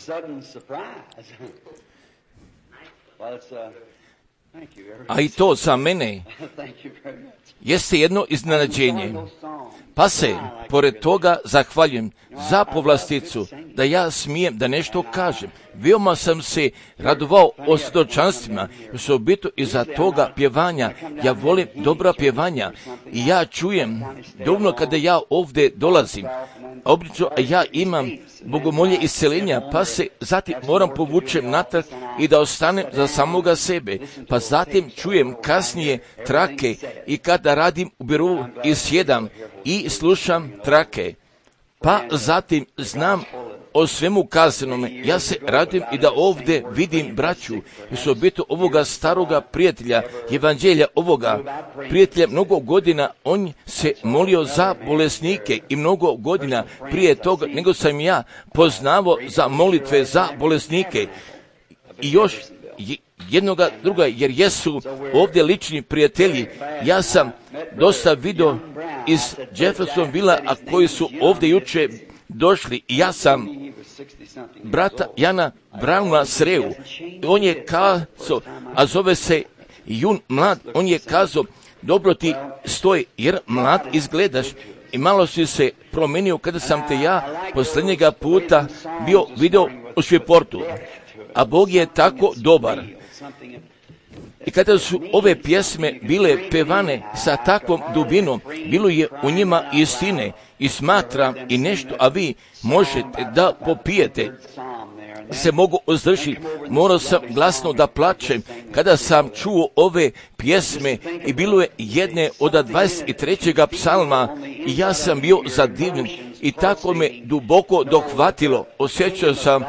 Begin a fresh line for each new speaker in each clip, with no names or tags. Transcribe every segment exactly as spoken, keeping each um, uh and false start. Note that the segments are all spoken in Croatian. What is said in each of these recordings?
A i to za mene jeste jedno iznenađenje. Pa se, pored toga, zahvaljujem za povlasticu, da ja smijem da nešto kažem. Veoma sam se radovao o svjedočanstvima, što biti iza toga pjevanja. Ja volim dobra pjevanja i ja čujem dovoljno kada ja ovdje dolazim. Obično ja imam bogomolje isceljenja, pa se zatim moram povučem natrag i da ostanem za samoga sebe. Pa zatim čujem kasnije trake i kada radim u birovu i sjedam i slušam trake. Pa zatim znam o svemu kazanome. Ja se radim i da ovdje vidim braću i su biti ovoga staroga prijatelja, evanđelja ovoga prijatelja. Mnogo godina on se molio za bolesnike i mnogo godina prije toga nego sam ja poznavao za molitve za bolesnike i još jednoga druga, jer jesu ovdje lični prijatelji. Ja sam dosta vidio iz Jeffersonvilla, a koji su ovdje juče došli. Ja sam brata Jana Brauna sreo. On je kazao, a zove se Jun mlad, on je kazao, dobro ti stoji, jer mlad izgledaš. I malo si se promijenio kada sam te ja posljednjega puta bio video u Šviportu. A Bog je tako dobar. I kada su ove pjesme bile pevane sa takvom dubinom, bilo je u njima istine i smatram i nešto, a vi možete da popijete. Se mogu uzdržiti, morao sam glasno da plačem kada sam čuo ove pjesme i bilo je jedne od dvadeset trećeg psalma i ja sam bio zadivljen i tako me duboko dohvatilo. Osjećao sam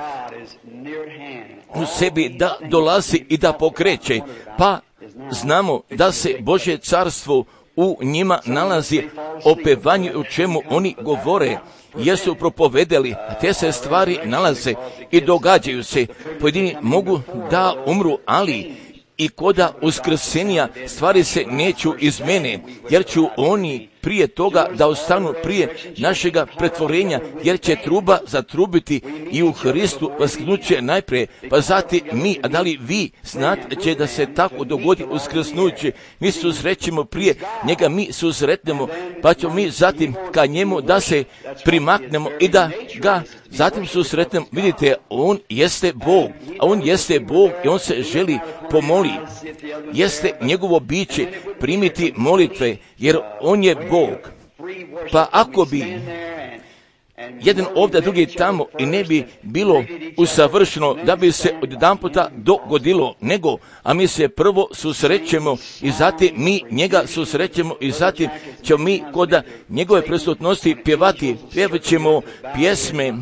u sebi da dolazi i da pokreće, pa znamo da se Božje carstvo u njima nalazi o pevanju u čemu oni govore, jesu propovedali, te se stvari nalaze i događaju se. Pojedini mogu da umru, ali i koda uskrsenja stvari se neću iz mene, jer ću oni prije toga da ostanu prije našega pretvorenja, jer će truba zatrubiti i u Hristu vaskrsnuće najprije, pa zatim mi, a da li vi znate će da se tako dogodi uskrsnuće, mi susrećemo prije njega, mi susretnemo, pa ćemo mi zatim ka njemu da se primaknemo i da ga zatim susretnemo. Vidite, on jeste Bog, a on jeste Bog i on se želi pomoli. Jeste njegovo biće primiti molitve, jer on je Bog. Pa ako bi jedan ovdje, drugi tamo i ne bi bilo usavršeno da bi se odjedanputa dogodilo, nego, a mi se prvo susrećemo i zatim mi njega susrećemo i zatim ćemo mi kod njegove prisutnosti pjevati, pjevat ćemo pjesme,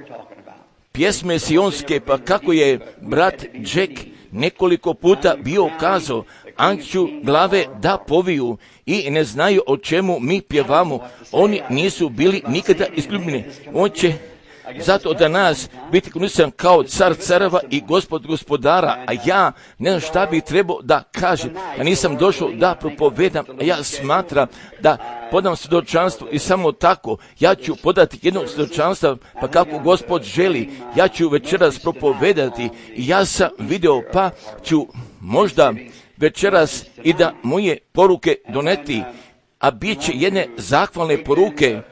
pjesme sionske, pa kako je brat Jack nekoliko puta bio kazao, anću glave da poviju i ne znaju o čemu mi pjevamo. Oni nisu bili nikada izgubljeni. On će zato da nas biti kunisan kao car careva i gospod gospodara, a ja ne znam šta bi trebao da kažem. Ja nisam došao da propovedam, a ja smatram da podam svjedočanstvo i samo tako ja ću podati jedno svjedočanstvo, pa kako gospod želi, ja ću večeras propovedati i ja sam video, pa ću možda večeras i da moje poruke doneti, a bit će jedne zahvalne poruke,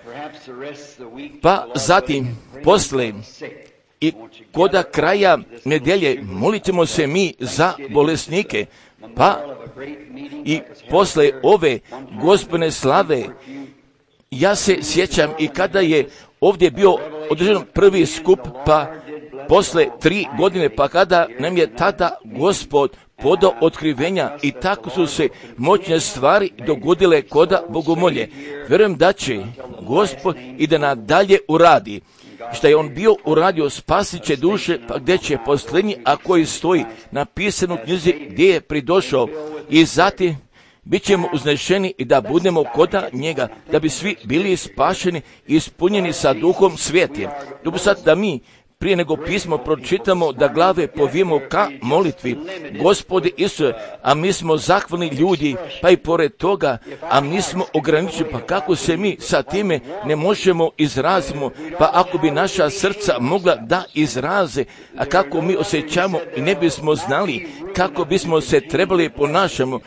pa zatim posle i koda kraja nedelje molit ćemo se mi za bolesnike, pa i posle ove Gospodne slave ja se sjećam i kada je ovdje bio održan prvi skup, pa posle tri godine, pa kada nam je tada Gospod podao otkrivenja i tako su se moćne stvari dogodile koda bogomolje. Vjerujem da će Gospod i da nadalje uradi. Što je on bio uradio, spasit će duše, pa gdje će posljednji, a koji stoji napisano u knjizi gdje je pridošao, i zatim bit ćemo uznešeni i da budemo koda njega, da bi svi bili spašeni i ispunjeni sa duhom svijetim. Dobro sad da mi prije nego pismo pročitamo, da glave povijemo ka molitvi. Gospode Isuse, a mi smo zahvalni ljudi, pa i pored toga, a mi smo ograničeni, pa kako se mi sa time ne možemo izrazimo, pa ako bi naša srca mogla da izraze, a kako mi osjećamo i ne bismo znali kako bismo se trebali ponašamo,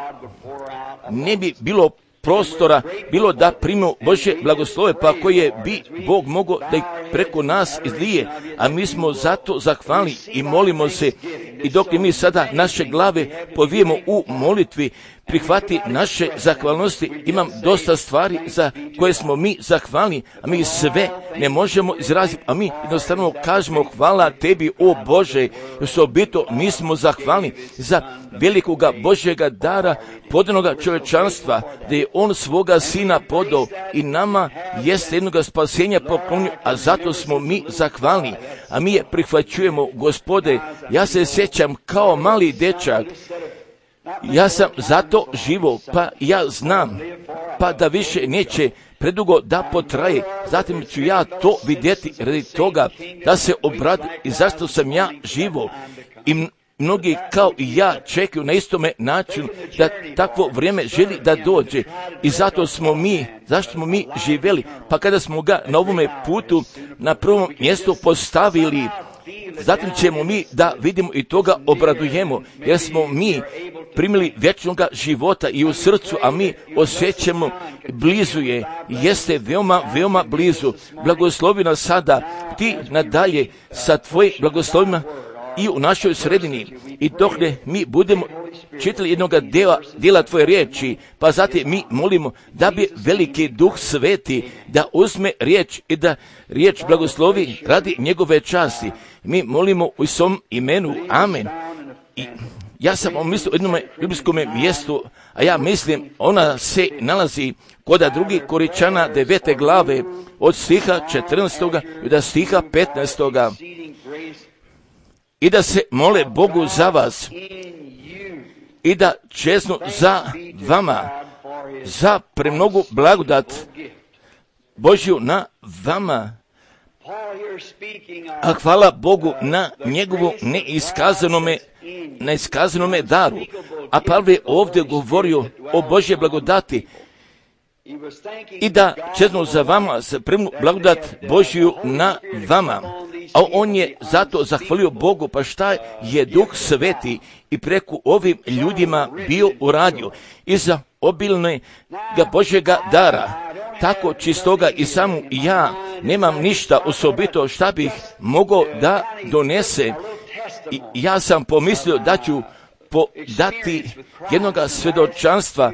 ne bi bilo prostora, bilo da primimo Božje blagoslove, pa koje bi Bog mogao da ih preko nas izlije, a mi smo zato zahvalni i molimo se. I dok mi sada naše glave povijemo u molitvi, prihvati naše zahvalnosti. Imam dosta stvari za koje smo mi zahvalni, a mi sve ne možemo izraziti, a mi jednostavno kažemo hvala tebi, o Bože, osobito mi smo zahvalni za velikoga Božjega dara, podanoga čovječanstva, da je on svoga sina podao i nama jeste jednoga spasenja poklonio, a zato smo mi zahvalni, a mi je prihvaćujemo. Gospode, ja se sjećam kao mali dečak, ja sam zato živo, pa ja znam, pa da više neće predugo da potraje, zatim ću ja to vidjeti radi toga da se obradi i zašto sam ja živo. I mnogi kao i ja čekaju na istome načinu da takvo vrijeme želi da dođe i zato smo mi, zašto smo mi živjeli, pa kada smo ga na ovome putu na prvom mjestu postavili, zatim ćemo mi da vidimo i toga obradujemo, jer smo mi primili vječnoga života i u srcu, a mi osjećamo blizu je, jeste veoma, veoma blizu. Blagoslovi nas sada, ti nadalje sa tvojim blagoslovima i u našoj sredini. I dok ne mi budemo čitali jednoga dela, dela tvoje riječi, pa zatim mi molimo da bi veliki Duh Sveti da uzme riječ i da riječ blagoslovi radi njegove časti. Mi molimo u svom imenu. Amen. I ja sam mislio o jednom biblijskom mjestu, a ja mislim ona se nalazi kod drugih Koričana devete glave od stiha četrnaestoga i do stiha petnaestoga. I da se mole Bogu za vas i da čeznu za vama, za premnogu blagodat Božju na vama. A hvala Bogu na njegovu neiskazanome, neiskazanome daru. A Pavle je ovdje govorio o Božje blagodati i da čeznu za vama za premnu blagodat Božju na vama. A on je zato zahvalio Bogu, pa šta je Duh Sveti i preko ovim ljudima bio uradio i za obilne ga Božjega dara. Tako čistoga i samo ja nemam ništa osobito šta bih mogao da donese. I ja sam pomislio da ću podati jednoga svjedočanstva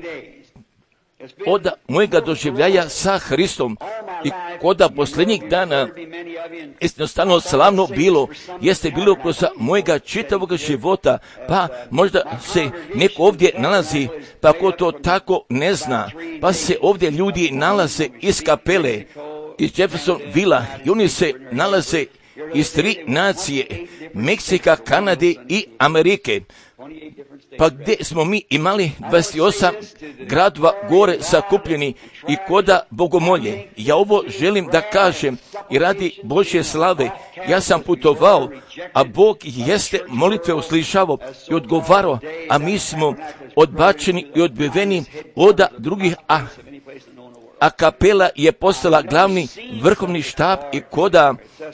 od mojega doživljaja sa Hristom i koda posljednjih dana jednostavno slavno bilo, jeste bilo kroz mojega čitavog života, pa možda se neko ovdje nalazi, pa ko to tako ne zna, pa se ovdje ljudi nalaze iz kapele, iz Jeffersonvilla i oni se nalaze iz tri nacije, Meksika, Kanade i Amerike. Pa gdje smo mi imali dvadeset osam gradova gore sakupljeni i koda bogomolje. Ja ovo želim da kažem i radi Božje slave. Ja sam putovao, a Bog jeste molitve uslišavao i odgovarao, a mi smo odbačeni i odbiveni od drugih, a, a kapela je postala glavni vrhovni štab i koda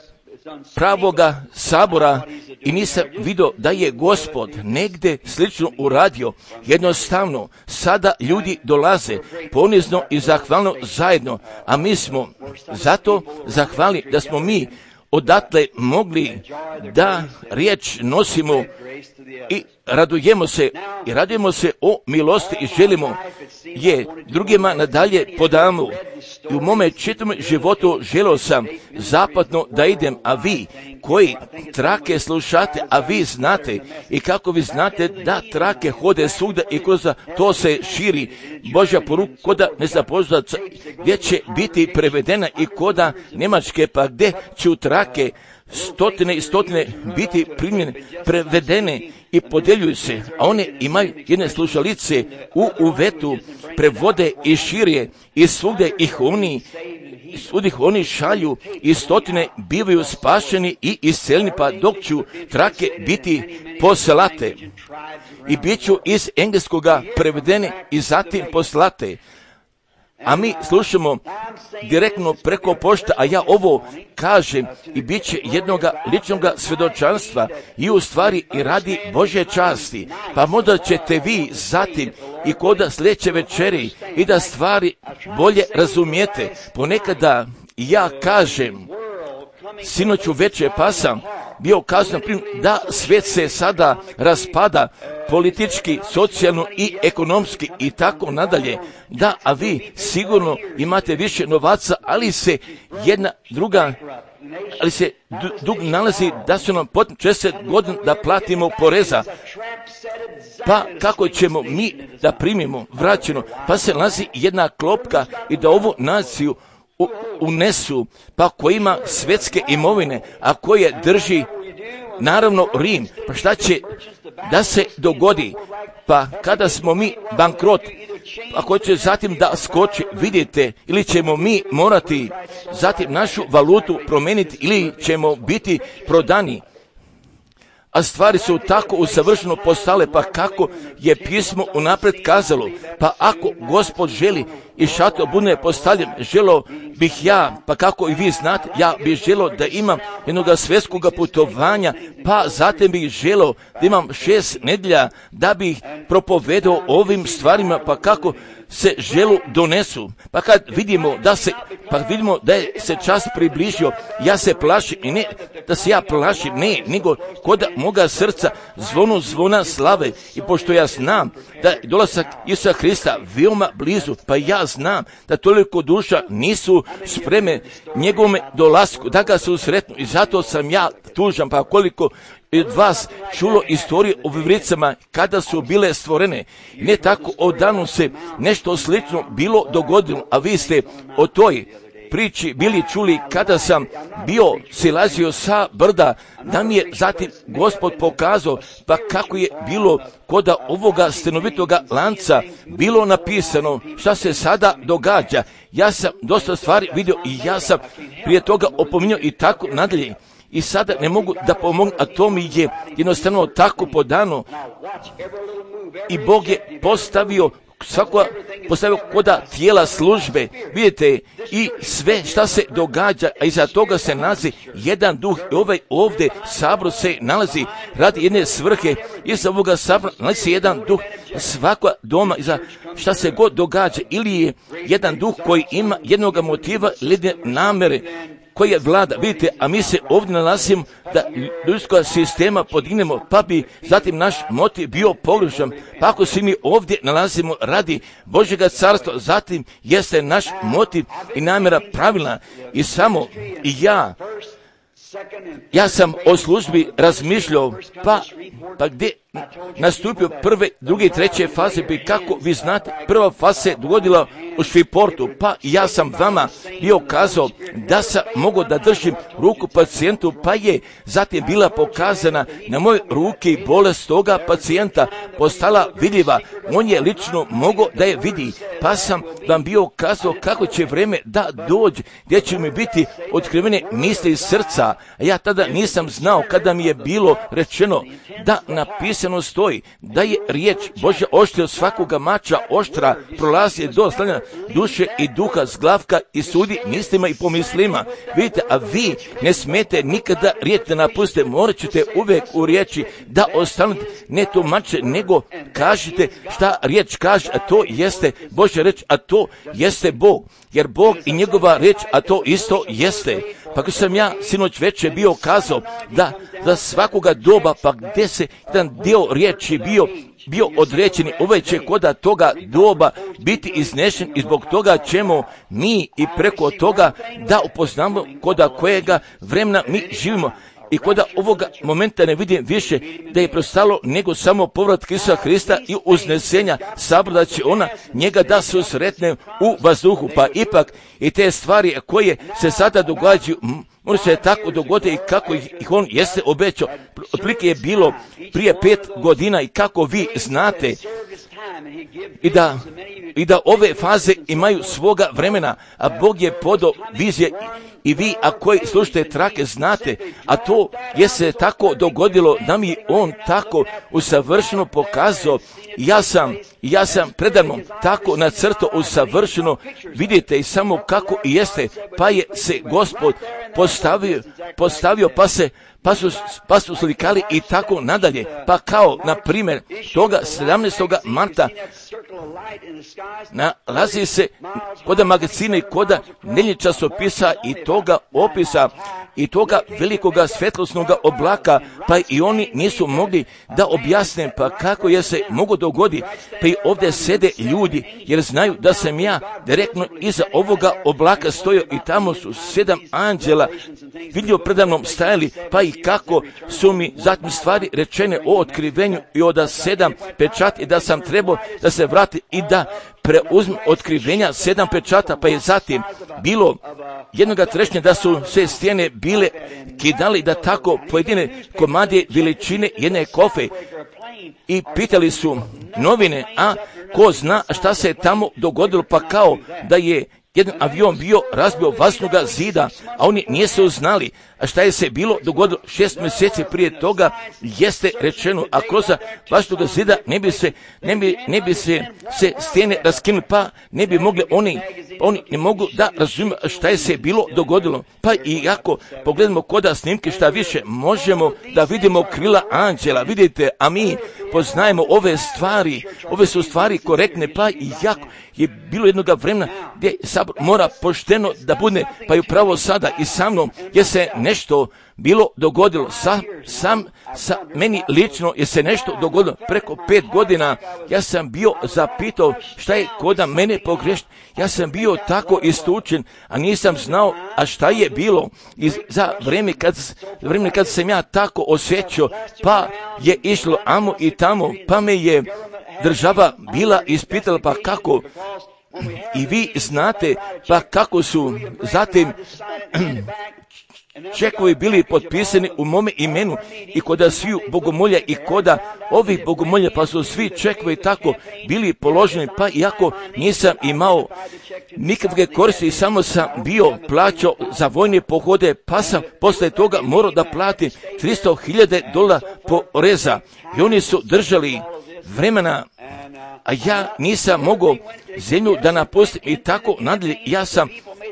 pravoga sabora i nisam vidio da je Gospod negdje slično uradio. Jednostavno, sada ljudi dolaze ponizno i zahvalno zajedno, a mi smo zato zahvali da smo mi odatle mogli da riječ nosimo i radujemo se i radujemo se o milosti i želimo je drugima nadalje podamo. I u mome čitavom životu želio sam zapadno da idem, a vi koji trake slušate, a vi znate i kako vi znate da trake hode svugdje i kroz to se širi Božja poruka koda nezapoznaca gdje će biti prevedena i koda Njemačke, pa gdje će trake stotine i stotine biti primljene, prevedene i podjeljuju se, a one imaju jedne slušalice u uvetu, prevode i širje i svugdje ih oni sudih oni šalju i stotine bivaju spašeni i isceljeni, pa dok ću trake biti poslate i bit ću iz engleskoga prevedeni i zatim poslate. A mi slušamo direktno preko pošte, a ja ovo kažem i bit će jednoga ličnoga svjedočanstva i u stvari i radi Božje časti. Pa možda ćete vi zatim i kod sljedeće večeri i da stvari bolje razumijete. Ponekada ja kažem, sinoć u večer pa sam bio kazan da svijet se sada raspada politički, socijalno i ekonomski i tako nadalje. Da, a vi sigurno imate više novaca, ali se jedna druga, ali se dug nalazi da su nam potrebno šezdeset godina da platimo poreza. Pa kako ćemo mi da primimo vraćeno? Pa se nalazi jedna klopka i da ovu naciju unesu, pa ko ima svjetske imovine, a koje drži naravno Rim. Pa šta će da se dogodi? Pa kada smo mi bankrot, ako će zatim da skoči, vidite, ili ćemo mi morati zatim našu valutu promijeniti, ili ćemo biti prodani. A stvari su tako usavršeno postale, pa kako je pismo unaprijed kazalo, pa ako Gospod želi i šator bude postavljen, želo bih ja, pa kako i vi znate, ja bih želo da imam jednog svjetskog putovanja, pa zatim bih želo da imam šest nedjelja da bih propovedao ovim stvarima, pa kako se želu donesu. Pa kad vidimo da se, pa vidimo da je se čas približio, ja se plašim, i ne da se ja plašim, ne, nego kod moga srca zvonu zvona slave, i pošto ja znam da je dolazak Isusa Hrista veoma blizu, pa ja znam da toliko duša nisu spreme njegovome dolasku, da ga se usretnu, i zato sam ja tužan, pa koliko od vas čulo istorije o vivricama kada su bile stvorene. Ne tako odavno se nešto slično bilo dogodilo, a vi ste o toj priči bili čuli kada sam bio silazio sa brda, da mi je zatim Gospod pokazao pa kako je bilo kod ovoga stanovitoga lanca bilo napisano šta se sada događa. Ja sam dosta stvari vidio i ja sam prije toga opominjao i tako nadalje. I sada ne mogu da pomognem, a to mi je jednostavno tako podano. I Bog je postavio svako postavio koda tijela službe, vidite, i sve šta se događa, a iza toga se nalazi jedan duh, i ovaj ovdje sabor se nalazi radi jedne svrhe, iza ovoga sabora nalazi se jedan duh, svaka doma, iza šta se god događa, ili je jedan duh koji ima jednog motiva ili jedne namere, koji je vlada, vidite, a mi se ovdje nalazimo da ljudskog sistema podignemo, pa bi zatim naš motiv bio pogrešan. Pa ako se mi ovdje nalazimo radi Božjega carstva, zatim jeste naš motiv i namjera pravilna. I samo i ja, ja sam o službi razmišljao, pa, pa gdje nastupio prve, druge i treće faze, bi kako vi znate, prva faza se dogodila u Šviportu, pa ja sam vama bio kazao da sam mogao da držim ruku pacijentu, pa je zatim bila pokazana na moje ruke i bolest toga pacijenta postala vidljiva. On je lično mogao da je vidi, pa sam vam bio kazao kako će vreme da dođe, gdje će mi biti otkrivene misli iz srca. A ja tada nisam znao kada mi je bilo rečeno da napisano stoji da je riječ Božja oštrija od svakoga mača oštra, prolazi do slanja duše i duha, zglavka i sudi mislima i pomislima. Vidite, a vi ne smijete nikada riječ da napustite, morat ćete uvijek u riječi da ostanete ne tumače, nego kažite šta riječ kaže, a to jeste Božja reč, a to jeste Bog, jer Bog i njegova reč, a to isto jeste. Pa ko sam ja sinoć večer bio kazao da za svakoga doba, pa gdje se jedan dio riječi bio bio određeni, ovaj će koda toga doba biti iznešen i zbog toga ćemo mi i preko toga da upoznamo koda kojega vremena mi živimo. I koda ovoga momenta ne vidim više da je prostalo nego samo povrat Isusa Hrista i uznesenja sabora, da će ona njega da se usretne u vazduhu. Pa ipak i te stvari koje se sada događaju može se tako dogoditi i kako ih on jeste obećao. Otprilike je bilo prije pet godina i kako vi znate i da i da ove faze imaju svoga vremena, a Bog je podao vizije i vi, a koji slušate trake, znate, a to je se tako dogodilo da mi on tako usavršeno pokazao. Ja sam, ja sam predano tako nacrtao usavršeno, vidite i samo kako i jeste, pa je se Gospod postavio, postavio pa se Pa su, pa su slikali i tako nadalje. Pa kao, na primjer, toga sedamnaestog marta nalazi se koda magazina i koda dnevnih časopisa i toga opisa i toga velikoga svetlosnog oblaka, pa i oni nisu mogli da objasne pa kako je se mogu dogoditi. Pa i ovdje sede ljudi, jer znaju da sam ja direktno iza ovoga oblaka stojio i tamo su sedam anđela vidio predavnom stajali, pa i kako su mi zatim stvari rečene o otkrivenju i od sedam pečati, da sam trebao da se vrati i da preuzme otkrivenja sedam pečata, pa je zatim bilo jednoga trešnja da su sve stijene bile kidali da tako pojedine komade veličine jedne kofe i pitali su novine, a ko zna šta se tamo dogodilo, pa kao da je jedan avion bio razbio vaznoga zida, a oni nisu znali, a šta je se bilo dogodilo šest mjeseci prije toga, jeste rečeno, a kroz vaznoga zida ne bi se, ne bi, ne bi se, se stijene raskinuli, pa ne bi mogli oni, oni ne mogu da razumiju šta je se bilo dogodilo. Pa i ako pogledamo koda snimke šta više, možemo da vidimo krila anđela, vidite, a mi poznajemo ove stvari, ove su stvari korektne, pa i jako je bilo jednoga vremena gdje sabor mora pošteno da bude, pa i upravo sada i sa mnom je se nešto bilo dogodilo, sa, sam, sa meni lično je se nešto dogodilo preko pet godina. Ja sam bio zapitao šta je koda mene pogrešno, ja sam bio tako istučen, a nisam znao, a šta je bilo. I za vrijeme kad, vrijeme kad sam ja tako osjećao, pa je išlo amo i tamo, pa me je država bila ispitala, pa kako, i vi znate, pa kako su zatim čekovi bili potpisani u mome imenu i koda sviju bogomolja i koda ovih bogomolja, pa su svi čekovi tako bili položeni, pa iako nisam imao nikakve koristi i samo sam bio plaćao za vojne pohode, pa sam posle toga morao da platim tristo hiljada dolara poreza i oni su držali vremena, a ja nisam mogao zemlju da napustim i tako nadalje. Ja sam,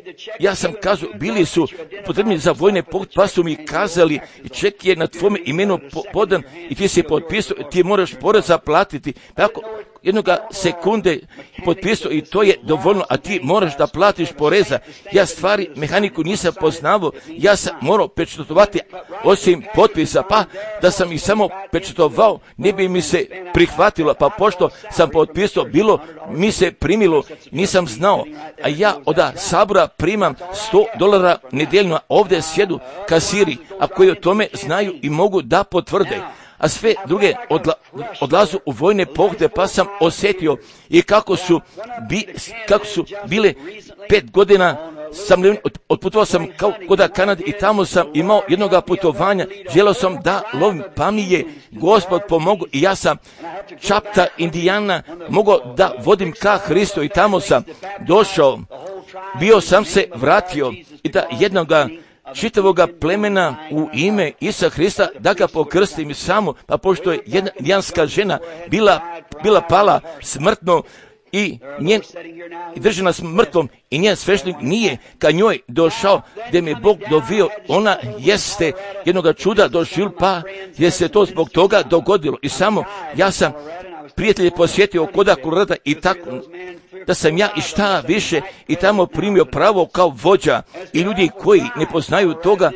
ja sam kazao, bili su potrebni za vojne pohode, pa su mi kazali, ček je na tvome imenu podan i ti si potpisao, ti moraš poreza platiti. Pa ako jednoga sekunde potpisao i to je dovoljno, a ti moraš da platiš poreza. Ja stvari, mehaniku nisam poznavao, ja sam morao pečatovati osim potpisa, pa da sam ih samo pečatovao, ne bi mi se prihvatilo, pa pošto sam potpisao, bilo mi se primilo, nisam znao, a ja od sabora primam sto dolara nedeljno, ovdje sjedu kasiri, a koji o tome znaju i mogu da potvrde. A sve druge odla, odlazu u vojne pohode, pa sam osjetio i kako su, bi, kako su bile pet godina sam otputovao sam kao koda Kanade i tamo sam imao jednoga putovanja, želio sam da lovim, pa mi je Gospod pomogao i ja sam čapta Indijana mogao da vodim ka Hristu i tamo sam došao, bio sam se vratio i da jednoga čitavoga plemena u ime Isusa Hrista da ga pokrstim samo, pa pošto je jedna indijanska žena bila, bila pala smrtno i njen i držana smrtvom i njen sveštenik nije ka njoj došao gdje mi je Bog dovio, ona jeste jednoga čuda došil, pa je se to zbog toga dogodilo i samo ja sam prijatelje posjetio koda Kolorada i tako da sam ja i šta više i tamo primio pravo kao vođa i ljudi koji ne poznaju toga,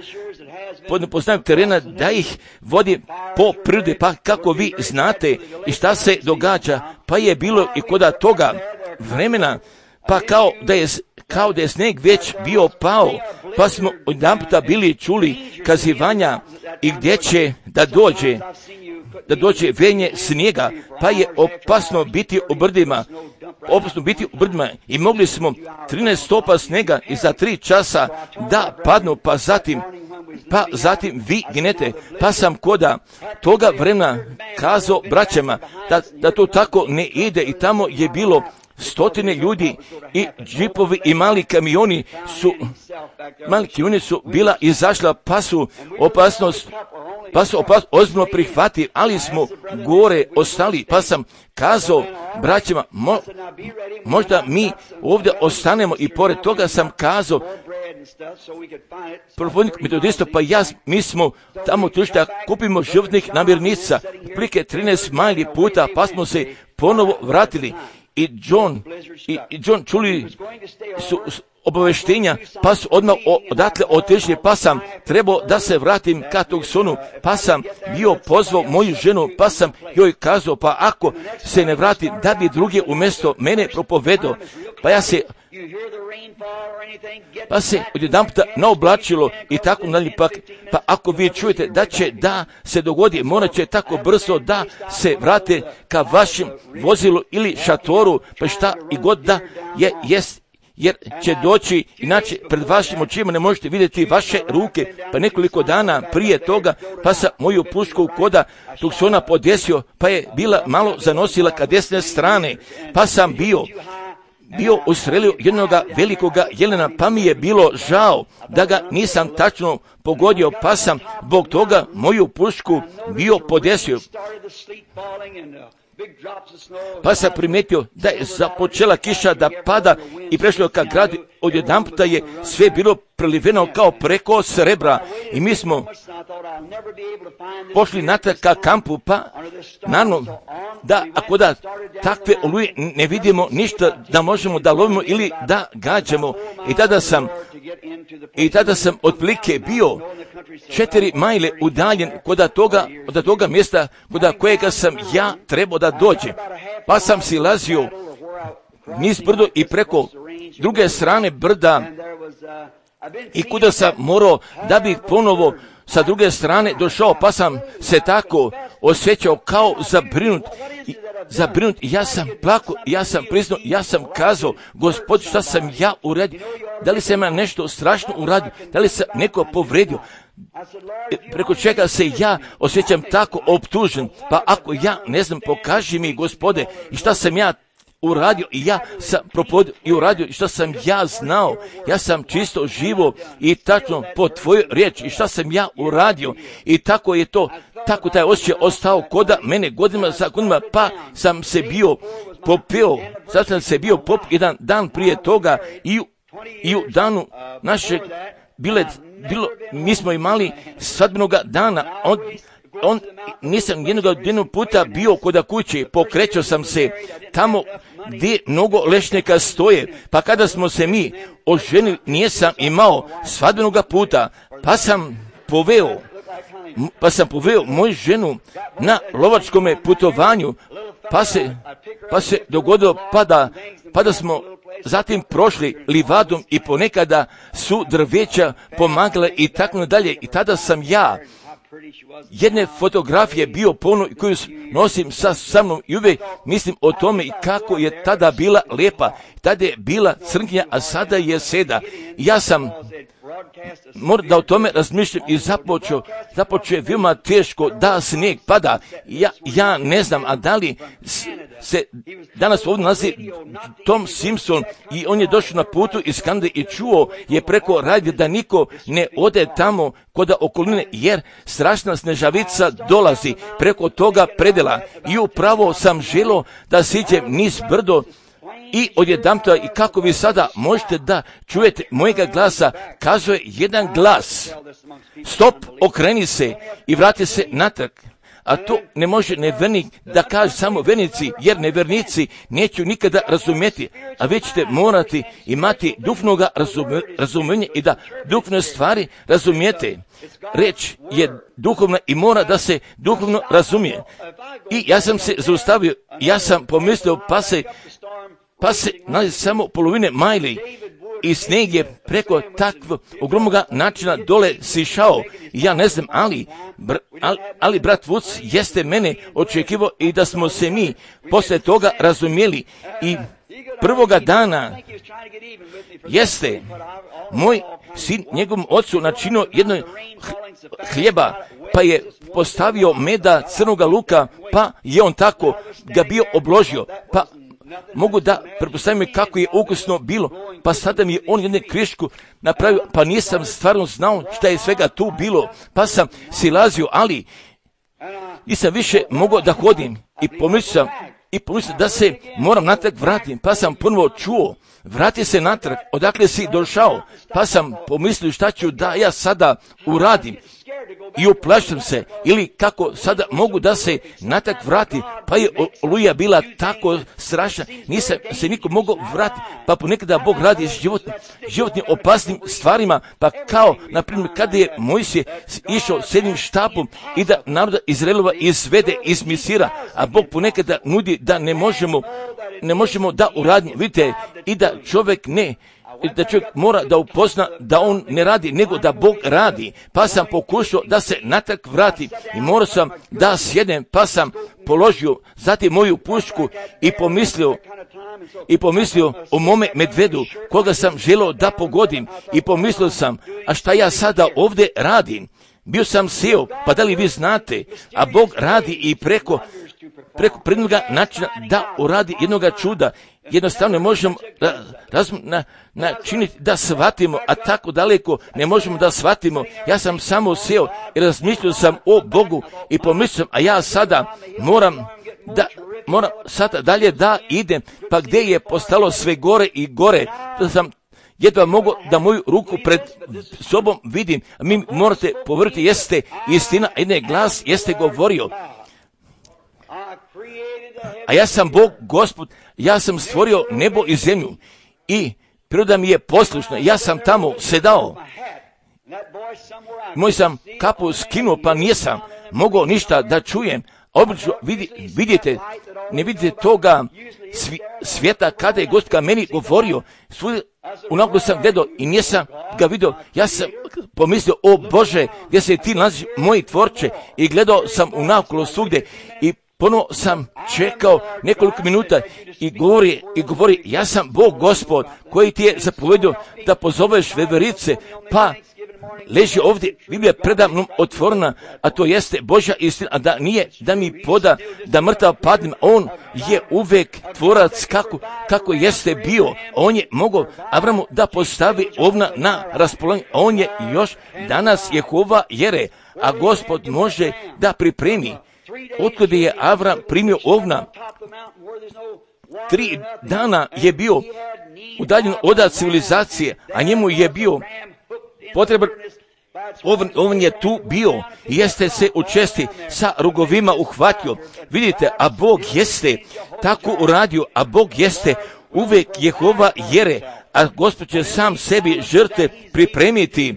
ne poznaju terena, da ih vodi po prirodi, pa kako vi znate i šta se događa, pa je bilo i koda toga vremena, pa kao da je, kao da je sneg već bio pao, pa smo odjedanputa bili čuli kazivanja i gdje će da dođe, da dođe venje snijega, pa je opasno biti u brdima, opasno biti u brdima i mogli smo trinaest stopa snega i za tri časa da padnu, pa zatim, pa zatim vi ginete, pa sam koda toga vremena kazao braćama da, da to tako ne ide i tamo je bilo stotine ljudi i džipovi i mali kamioni su, mali kamioni su bila izašla, pa su opasnost, pa su opasnost ozbiljno prihvatili, ali smo gore ostali, pa sam kazao braćima, mo, možda mi ovdje ostanemo, i pored toga sam kazao propovjednik metodista, pa ja, mi smo tamo tušli da kupimo životnih namirnica, plike trinaest majli puta, pa smo se ponovo vratili. I John, i, i John čuli su obaveštenja, pa su odmah odatle otišli, pa sam trebao da se vratim ka Tucsonu, pa sam bio pozvao moju ženu, pa sam joj kazao, pa ako se ne vratim, da bi drugi umjesto mene propovedao, pa ja se pa se odjedanput naoblačilo i tako dalje, pa, pa ako vi čujete da će da se dogodi, morat će tako brzo da se vrate ka vašem vozilu ili šatoru, pa šta i god da je, jest, jer će doći, inače pred vašim očima ne možete vidjeti vaše ruke, pa nekoliko dana prije toga, pa sam moju pušku koda Tucsona podesio, pa je bila malo zanosila ka desne strane, pa sam bio bio ustrelio jednoga velikoga jelena, pa mi je bilo žao da ga nisam tačno pogodio, pa sam zbog toga moju pušku bio podesio. Pa sam primijetio da je započela kiša da pada i prešlo ka gradu, odjedanputa je sve bilo preliveno kao preko srebra i mi smo pošli natrag ka kampu, pa naravno da ako da takve oluje ne vidimo ništa da možemo da lovimo ili da gađamo, i tada sam i tada sam otprilike bio četiri majle udaljen kod toga, od toga mjesta kod kojega sam ja trebao da dođem, pa sam silazio niz brdo i preko druge strane brda i kuda sam morao da bih ponovo sa druge strane došao, pa sam se tako osjećao kao zabrinut. Zabrinut, ja sam plako, ja sam priznao, ja sam kazao, Gospod, šta sam ja uradio? Da li sam ja nešto strašno uradio? Da li sam neko povredio? Preko čega se ja osjećam tako optužen? Pa ako ja ne znam, pokaži mi, Gospode, i šta sam ja uradio, i ja sam propodio i uradio, i šta sam ja znao, ja sam čisto živo i tačno po tvojoj riječi, i šta sam ja uradio, i tako je to, tako taj osjećaj ostao koda mene godinama za godinama, pa sam se bio popio, sad sam se bio popio jedan dan prije toga i u, i u danu našeg bilet, bilo, mi smo imali svadbenoga dana, on, on, nisam jednog, jednog puta bio kod kuće, pokrećao sam se tamo gdje mnogo lešnika stoje, pa kada smo se mi oženili, nisam imao svadbenoga puta, pa sam poveo, pa sam poveo moju ženu na lovačkome putovanju, pa se, pa se dogodilo pa da, pa da smo zatim prošli livadom i ponekada su drveća pomagale i tako dalje, i tada sam ja jedne fotografije bio pono koju nosim sa, sa mnom i uvijek mislim o tome i kako je tada bila lijepa. Tada je bila crnkinja, a sada je seda. Ja sam moram da o tome razmišljam i započeo, započeo je veoma teško da snijeg pada. Ja, ja ne znam, a da li se danas ovdje nalazi Tom Simpson i on je došao na putu iz Kanade i čuo je preko radija da niko ne ode tamo kod okoline, jer strašna snežavica dolazi preko toga predela, i upravo sam želio da siđem niz brdo. I odjedanputa, i kako vi sada možete da čujete mojega glasa, kazuje jedan glas: stop, okreni se i vrati se natrag. A to ne može nevernik da kaže samo vernici, jer nevernici neću nikada razumjeti, a vi ćete morati imati duhovnoga razumenja i da duhovne stvari razumijete. Reč je duhovna i mora da se duhovno razumije. I ja sam se zaustavio, ja sam pomislio, pa se pa se nalazi samo polovine majli i sneg je preko takvog ogromnoga načina dole sišao. Ja ne znam, ali, br, ali, ali brat Vuc jeste mene očekivao i da smo se mi posle toga razumjeli. I prvoga dana jeste moj sin njegovom ocu načinio jedno hljeba, pa je postavio meda crnoga luka, pa je on tako ga bio obložio, pa mogu da pretpostavim kako je ukusno bilo, pa sada mi je on jednu krišku napravio, pa nisam stvarno znao šta je svega tu bilo, pa sam silazio, ali nisam više mogao da hodim i pomislio sam, i pomislio da se moram natrag vratim, pa sam ponovo čuo, vrati se natrag, odakle si došao, pa sam pomislio šta ću da ja sada uradim. I uplašim se, ili kako sada mogu da se natrag vrati, pa je oluja bila tako strašna, nisam se niko mogao vratiti, pa ponekada Bog radi s životnim, životnim opasnim stvarima, pa kao, na primjer, kada je Mojsije išao s jednim štapom i da naroda Izraelova izvede iz Misira, a Bog ponekada nudi da ne možemo, ne možemo da uradimo, vidite, i da čovjek ne, da čovjek mora da upozna da on ne radi, nego da Bog radi. Pa sam pokušao da se natrag vrati i morao sam da sjednem, pa sam položio zatim moju pušku i pomislio, i pomislio o mome medvedu, koga sam želio da pogodim, i pomislio sam, a šta ja sada ovdje radim? Bio sam sjeo, pa da li vi znate, a Bog radi i preko, preko prednoga načina da uradi jednoga čuda. Jednostavno možemo raz, na, načiniti da shvatimo, a tako daleko ne možemo da shvatimo. Ja sam samo sjeo i razmišljao sam o Bogu i pomislio sam, a ja sada moram da, moram sada dalje da idem, pa gdje je postalo sve gore i gore, da sam jedva mogu da moju ruku pred sobom vidim. A mi morate povrti, jeste istina, jedan glas jeste govorio, a ja sam Bog, Gospod, ja sam stvorio nebo i zemlju i priroda mi je poslušna, ja sam tamo sedao. Moj sam kapu skinuo, pa nisam mogao ništa da čujem. Obično vidi, vidite, ne vidite toga svi, svijeta kada je Gospod meni govorio. Svoj, unako sam gledao i nisam ga vidio. Ja sam pomislio, o Bože, gdje se ti nalaziš, moji tvorče, i gledao sam unakolo svugdje i ponovo sam čekao nekoliko minuta i govori, i govori, ja sam Bog, Gospod, koji ti je zapovedio da pozoveš veverice, pa leži ovdje, Biblija predamnom otvorena, a to jeste Božja istina, a da nije da mi poda da mrtav padnem. On je uvek tvorac kako, kako jeste bio. On je mogao Avramu da postavi ovna na raspolaganje. On je još danas Jehova Jere, a Gospod može da pripremi. Otkada je Avram primio ovna, tri dana je bio udaljen od civilizacije, a njemu je bio potreban, on, on je tu bio i jeste se učesti sa rugovima uhvatio. Vidite, a Bog jeste tako uradio, a Bog jeste uvek Jehova Jere, a Gospod će sam sebi žrtve pripremiti.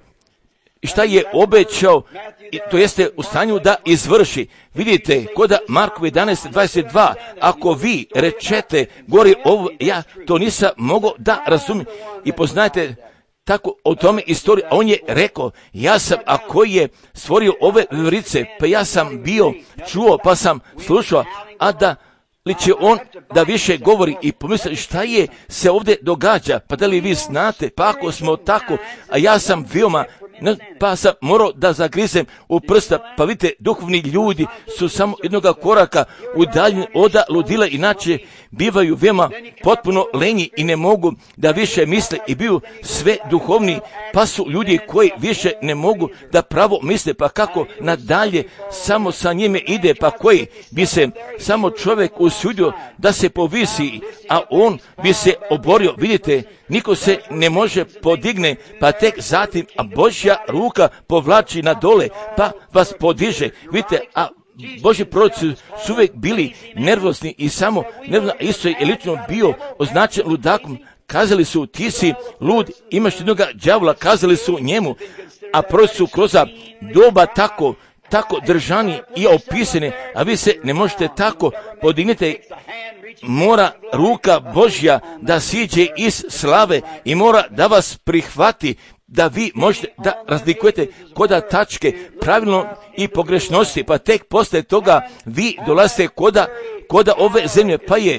I šta je obećao, to jeste u stanju da izvrši. Vidite, kod Markova jedanaest dvadeset dva, ako vi rečete gori ovo, ja to nisam mogao da razumijem. I poznajte tako o tome istoriju, a on je rekao, ja sam, a koji je stvorio ove veverice, pa ja sam bio čuo, pa sam slušao, a da li će on da više govori, i pomisli šta je se ovdje događa, pa da li vi znate, pa ako smo tako, a ja sam veoma, pa sam morao da zagrizem u prsta, pa vidite, duhovni ljudi su samo jednoga koraka udaljeni od ludila, inače bivaju veoma potpuno lenji i ne mogu da više misle i biju sve duhovni, pa su ljudi koji više ne mogu da pravo misle, pa kako nadalje samo sa njime ide, pa koji bi se samo čovjek usudio da se povisi, a on bi se oborio. Vidite, niko se ne može podigne, pa tek zatim, a Božja ruka povlači na dole, pa vas podiže. Vidite, a Božji proroci su uvijek bili nervozni i samo nervozno, isto je lično bio označen ludakom. Kazali su, ti si lud, imaš jednoga đavola, kazali su njemu, a proroci su kroz doba tako, tako držani i opisani, a vi se ne možete tako podignite. Mora ruka Božja da siđe iz slave i mora da vas prihvati, da vi možete da razlikujete koda tačke pravilno i pogrešnosti, pa tek posle toga vi dolazite koda, koda ove zemlje, pa je,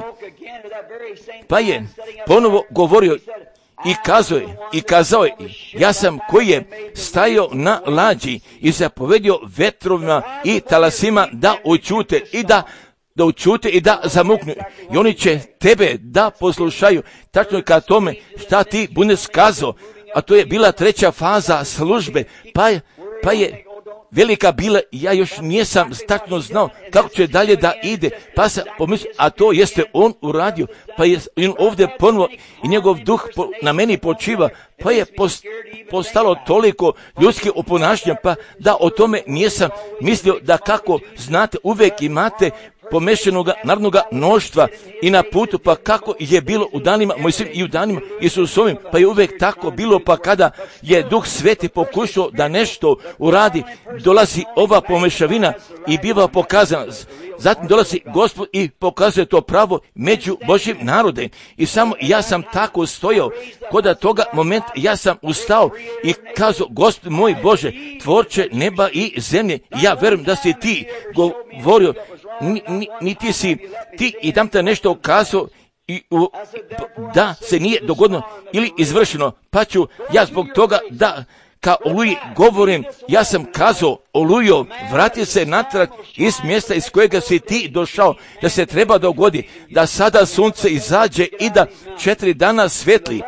pa je ponovo govorio i kazao je, i kazao je, ja sam koji je stajao na lađi i zapovedio vetrovima i talasima da oćute i da da učute i da zamuknu. I oni će tebe da poslušaju. Tačno je ka tome šta ti bude skazao. A to je bila treća faza službe. Pa je, pa je velika bila, ja još nisam tačno znao kako će dalje da ide, pa sam pomislio, a to jeste on uradio, pa je on ovdje ponovo i njegov duh po, na meni počiva, pa je post, postalo toliko ljudskih oponašanja, pa da o tome nisam mislio, da kako znate, uvijek imate pomešanoga narodnoga mnoštva i na putu, pa kako je bilo u danima Mojsijevim i u danima Isusovim, pa je uvijek tako bilo, pa kada je Duh Sveti pokušao da nešto uradi, dolazi ova pomešavina i biva pokazana. Zatim dolazi Gospod i pokazuje to pravo među Božjim narodem. I samo ja sam tako stojao, kod toga momenta ja sam ustao i kazao, Gospod moj Bože, tvorče neba i zemlje, ja verujem da si ti govorio, Ni, ni, ni ti si, ti i tam te nešto ukazao i u, da se nije dogodilo ili izvršeno, pa ću ja zbog toga da ka Oluji govorim, ja sam kazao, Olujo, vrati se natrag iz mjesta iz kojega si ti došao, da se treba dogodi, da sada sunce izađe i da četiri dana svetli.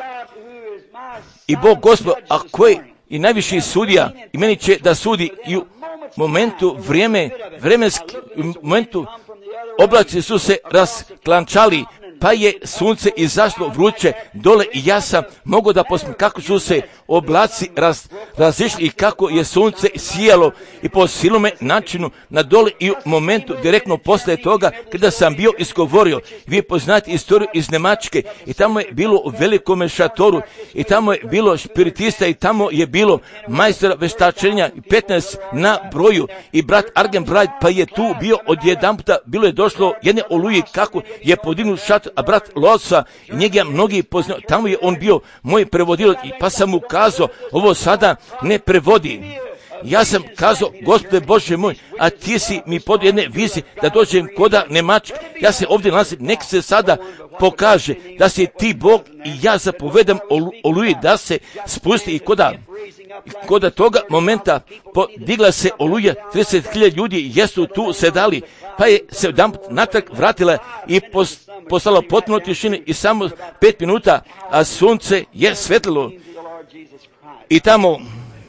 I Bog Gospod, a koji i najviši sudija, i meni će da sudi i u momentu vrijeme, vremenski, u momentu oblaci su se rasklančali, pa je sunce izašlo vruće dole i ja sam mogao da posmijem kako su se oblaci raz, razišli i kako je sunce sijalo i po silome načinu na dole i u momentu direktno poslije toga kada sam bio izgovorio. Vi poznate istoriju iz Njemačke i tamo je bilo u velikome šatoru i tamo je bilo spiritista i tamo je bilo majstora veštačenja petnaest na broju i brat Argenbright pa je tu bio odjedanputa, bilo je došlo jedne oluje kako je podignut šator, a brat Losa i njega mnogi poznaju, tamo je on bio moj prevodilac i pa sam mu kazao, ovo sada ne prevodi. Ja sam kazao, Gospode Bože moj, a ti si mi pod jedne vizije da dođem koda Njemačke. Ja se ovdje nalazim, nek se sada pokaže da si ti Bog i ja zapovedam oluji da se spusti i koda. Koda toga momenta podigla se oluja, trideset hiljada ljudi jesu tu sedali, pa je se odjedanput natrag vratila i postala potpuno tišine i samo pet minuta, a sunce je svetlilo. I tamo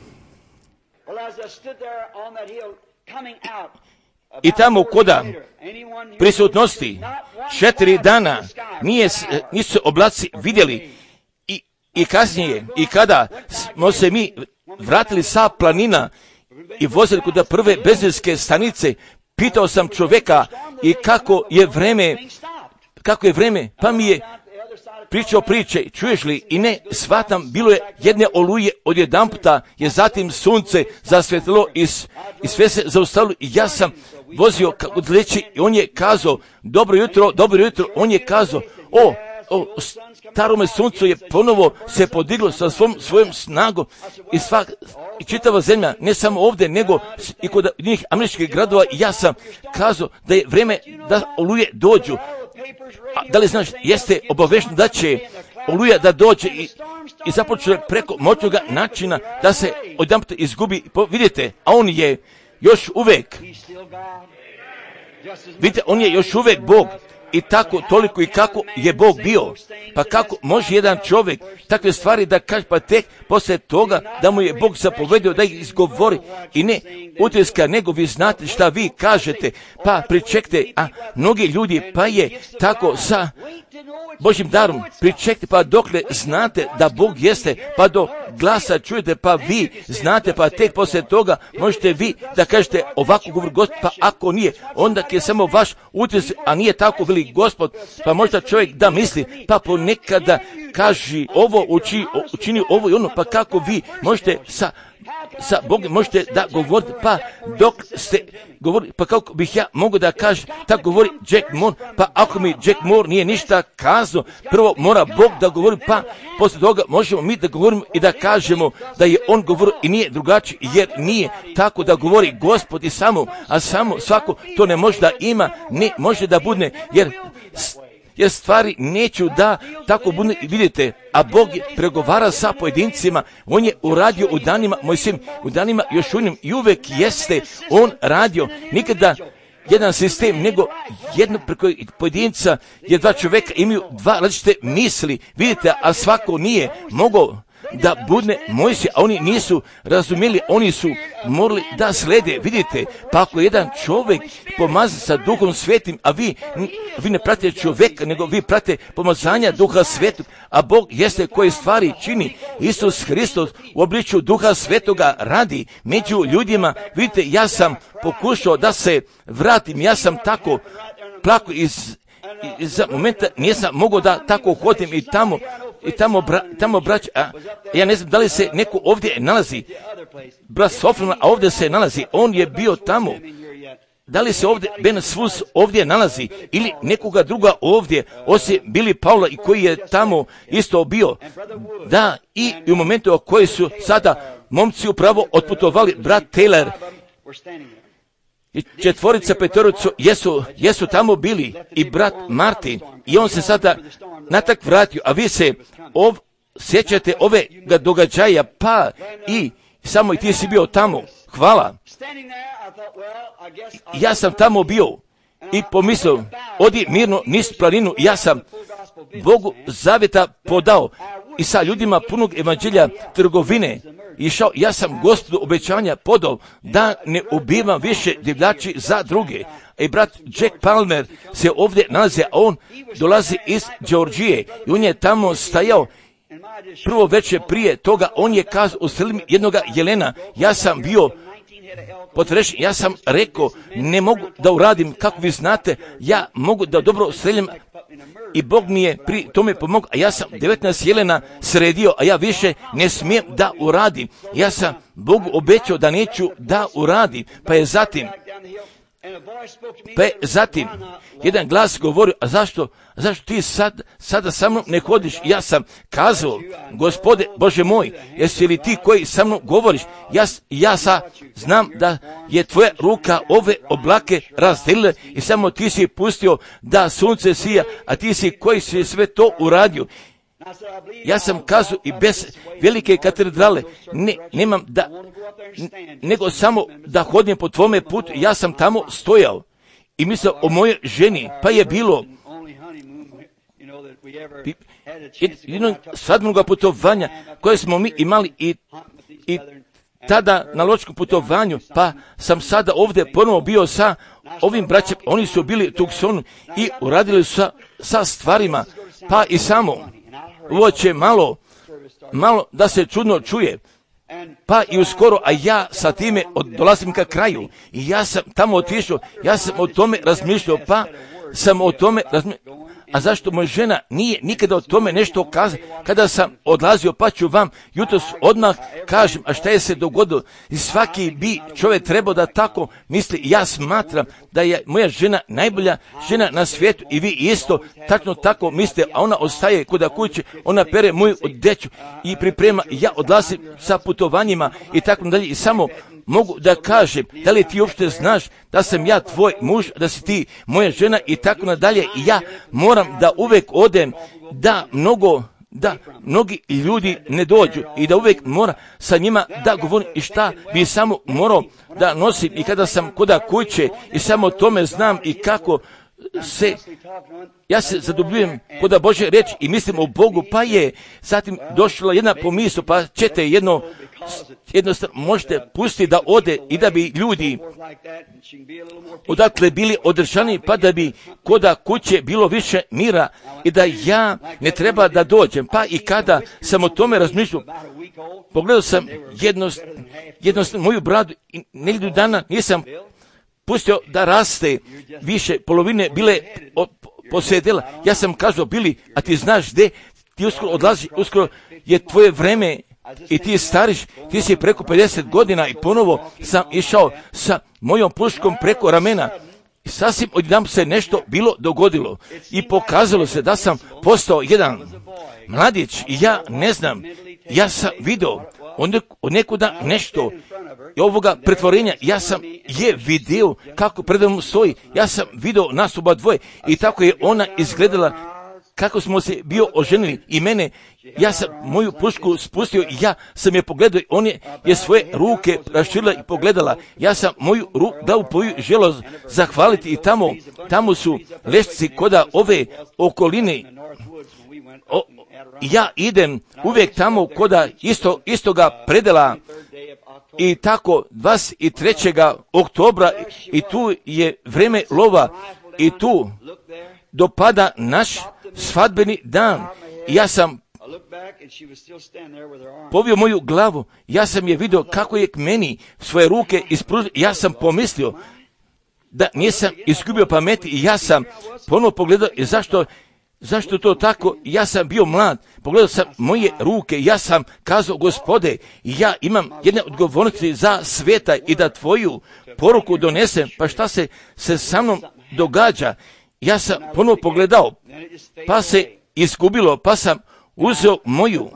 i tamo koda prisutnosti četiri dana nije, nisu se oblaci vidjeli i, i kasnije i kada smo se mi vratili sa planina i vozili kod prve benzinske stanice, pitao sam čovjeka i kako je vreme, kako je vreme, pa mi je pričao priče, čuješ li, i ne shvatam, bilo je jedne oluje, odjedanputa je zatim sunce zasvetilo i, i sve se zaustavilo i ja sam vozio odleći i on je kazao, dobro jutro, dobro jutro, on je kazao, o, o starome suncu je ponovo se podiglo sa svom, svojom snagom i svak, i čitava zemlja, ne samo ovdje, nego i kod njih američkih gradova i ja sam kazao da je vrijeme da oluje dođu. A da li znaš, jeste obavešteno da će oluja da dođe i, i započne preko moćnog načina da se odjedanput izgubi. Vidite, a on je još uvijek, vidite, on je još uvijek Bog. I tako, toliko i kako je Bog bio. Pa kako može jedan čovjek takve stvari da kaže, pa tek poslije toga da mu je Bog zapovedio da ih izgovori i ne utiska, nego vi znate šta vi kažete, pa pričekte, a mnogi ljudi pa je tako sa Božjim darom, pričekte pa dokle znate da Bog jeste, pa do glasa čujete, pa vi znate, pa tek poslije toga možete vi da kažete ovako govori Gospod, pa ako nije, onda je samo vaš utisak, a nije tako veli Gospod, pa možda čovjek da misli, pa ponekada kaži ovo, uči, učini ovo i ono, pa kako vi možete sa sa Bogom možete da govorite, pa dok ste govorili, pa kako bih ja mogao da kažem, tako govori Jack Moore, pa ako mi Jack Moore nije ništa kazao, prvo mora Bog da govori, pa poslije toga možemo mi da govorimo i da kažemo da je on govorio i nije drugačiji, jer nije tako da govori Gospod i samo, a samo svako to ne može da ima, ne može da bude, jer jer stvari neću da tako bude, vidite, a Bog je pregovara sa pojedincima, on je uradio u danima Mojsijevim, u danima Jošuinim i uvijek jeste on radio, nikada jedan sistem, nego jedno preko pojedinca, jer dva čovjeka imaju dva različite misli, vidite, a svako nije mogao da budne Mojsije, a oni nisu razumjeli, oni su morali da slede, vidite, pa ako jedan čovjek pomazan sa Duhom Svetim, a vi, vi ne pratite čovjeka, nego vi pratite pomazanja Duha Svetog, a Bog jeste koje stvari čini. Isus Hristos u obličju Duha Svetoga radi među ljudima. Vidite, ja sam pokušao da se vratim, ja sam tako plako iz, iz momenta, nisam mogao da tako hodim i tamo, i tamo, bra, tamo brać, a ja ne znam da li se neko ovdje nalazi, brat Sofrona, a ovdje se nalazi, on je bio tamo. Da li se ovdje Ben Svus ovdje nalazi ili nekoga druga ovdje, osim Bili Paula i koji je tamo isto bio. Da, i u momentu u kojoj su sada momci upravo otputovali, brat Taylor i četvorica petoricu jesu, jesu tamo bili i brat Martin i on se sada natak vratio, a vi se ov, sjećate ove događaja, pa i samo i ti si bio tamo. Hvala. Ja sam tamo bio i pomislio, odi mirno niz planinu, ja sam Bogu zavjeta podao i sa ljudima punog evanđelja trgovine išao, ja sam Gospodu obećanja podao da ne ubivam više divljači za druge. I brat Jack Palmer se ovdje nalazi, a on dolazi iz Georgije i on je tamo stajao. Prvo večer prije toga on je kazao, ustrelim jednoga jelena, ja sam bio potrešen, ja sam rekao, ne mogu da uradim kako vi znate, ja mogu da dobro streljam i Bog mi je pri tome pomogao, a ja sam devetnaest jelena sredio, a ja više ne smijem da uradim. Ja sam Bogu obećao da neću da uradim, pa je zatim, pa je zatim jedan glas govorio, a zašto, zašto ti sad, sada sa mnom ne hodiš? Ja sam kazao, Gospode Bože moj, jesi li ti koji sa mnom govoriš? Ja, ja sa znam da je tvoja ruka ove oblake razdelila i samo ti si pustio da sunce sija, a ti si koji si sve to uradio. Ja sam kazao i bez velike katedrale, ne, nemam da, nego samo da hodim po tvome putu, ja sam tamo stojao i mislio o mojoj ženi, pa je bilo jednog svadbenoga putovanja koje smo mi imali i, i tada na ločkom putovanju, pa sam sada ovdje ponovo bio sa ovim braćem, oni su bili u Tucsonu i uradili su sa, sa stvarima, pa i samo ovo će malo, malo da se čudno čuje, pa i uskoro, a ja sa time od, dolazim ka kraju i ja sam tamo otišao, ja sam o tome razmišljao, pa sam o tome razmišljao, a zašto moja žena nije nikada o tome nešto kazala, kada sam odlazio, pa ću vam jutros odmah kažem, a šta je se dogodilo, i svaki bi čovjek trebao da tako misli, ja smatram da je moja žena najbolja žena na svijetu i vi isto tačno tako mislite, a ona ostaje kuda kuće, ona pere moju odjeću i priprema, ja odlazim sa putovanjima i tako dalje i samo mogu da kažem, da li ti uopšte znaš da sam ja tvoj muž, da si ti moja žena i tako nadalje i ja moram da uvek odem, da mnogo, da mnogi ljudi ne dođu i da uvek mora sa njima da govorim i šta bi samo morao da nosim i kada sam kuda kuće i samo tome znam i kako se, ja se zadubljujem kuda Bože reći i mislim o Bogu, pa je zatim došla jedna pomisao, pa ćete jedno, jednostavno možete pustiti da ode i da bi ljudi odakle bili održani, pa da bi kuda kuće bilo više mira i da ja ne treba da dođem, pa i kada sam o tome razmišljao, pogledao sam jednost, jednostavno moju bradu i nedelju dana nisam pustio da raste više, polovine bile posjedela. Ja sam kazao, Bili, a ti znaš gdje, ti uskoro odlazi, uskoro je tvoje vreme i ti stariš, ti si preko pedeset godina i ponovo sam išao sa mojom puškom preko ramena. I sasvim odjednom se nešto bilo dogodilo i pokazalo se da sam postao jedan mladić i ja ne znam, ja sam vidio od nekuda nešto i ovoga pretvorenja, ja sam je vidio kako predavno stoji, ja sam vidio nas oba dvoje i tako je ona izgledala kako smo se bio oženili i mene, ja sam moju pušku spustio i ja sam je pogledao, on je, je svoje ruke raširila i pogledala. Ja sam moju ruku dao poju želo zahvaliti i tamo, tamo su lešci koda ove okoline. O, ja idem uvijek tamo koda isto, istoga predela i tako dvadeset trećeg oktobra i tu je vrijeme lova i tu dopada naš svadbeni dan. I ja sam povio moju glavu, ja sam je vidio kako je k meni svoje ruke ispružio. Ja sam pomislio da nisam izgubio pameti i ja sam ponovno pogledao i zašto Zašto to tako? Ja sam bio mlad, pogledao sam moje ruke, ja sam kazao, Gospode, ja imam jedne odgovornosti za svijeta i da tvoju poruku donesem, pa šta se, se sa mnom događa? Ja sam ponovo pogledao, pa se izgubilo, pa sam uzeo moju,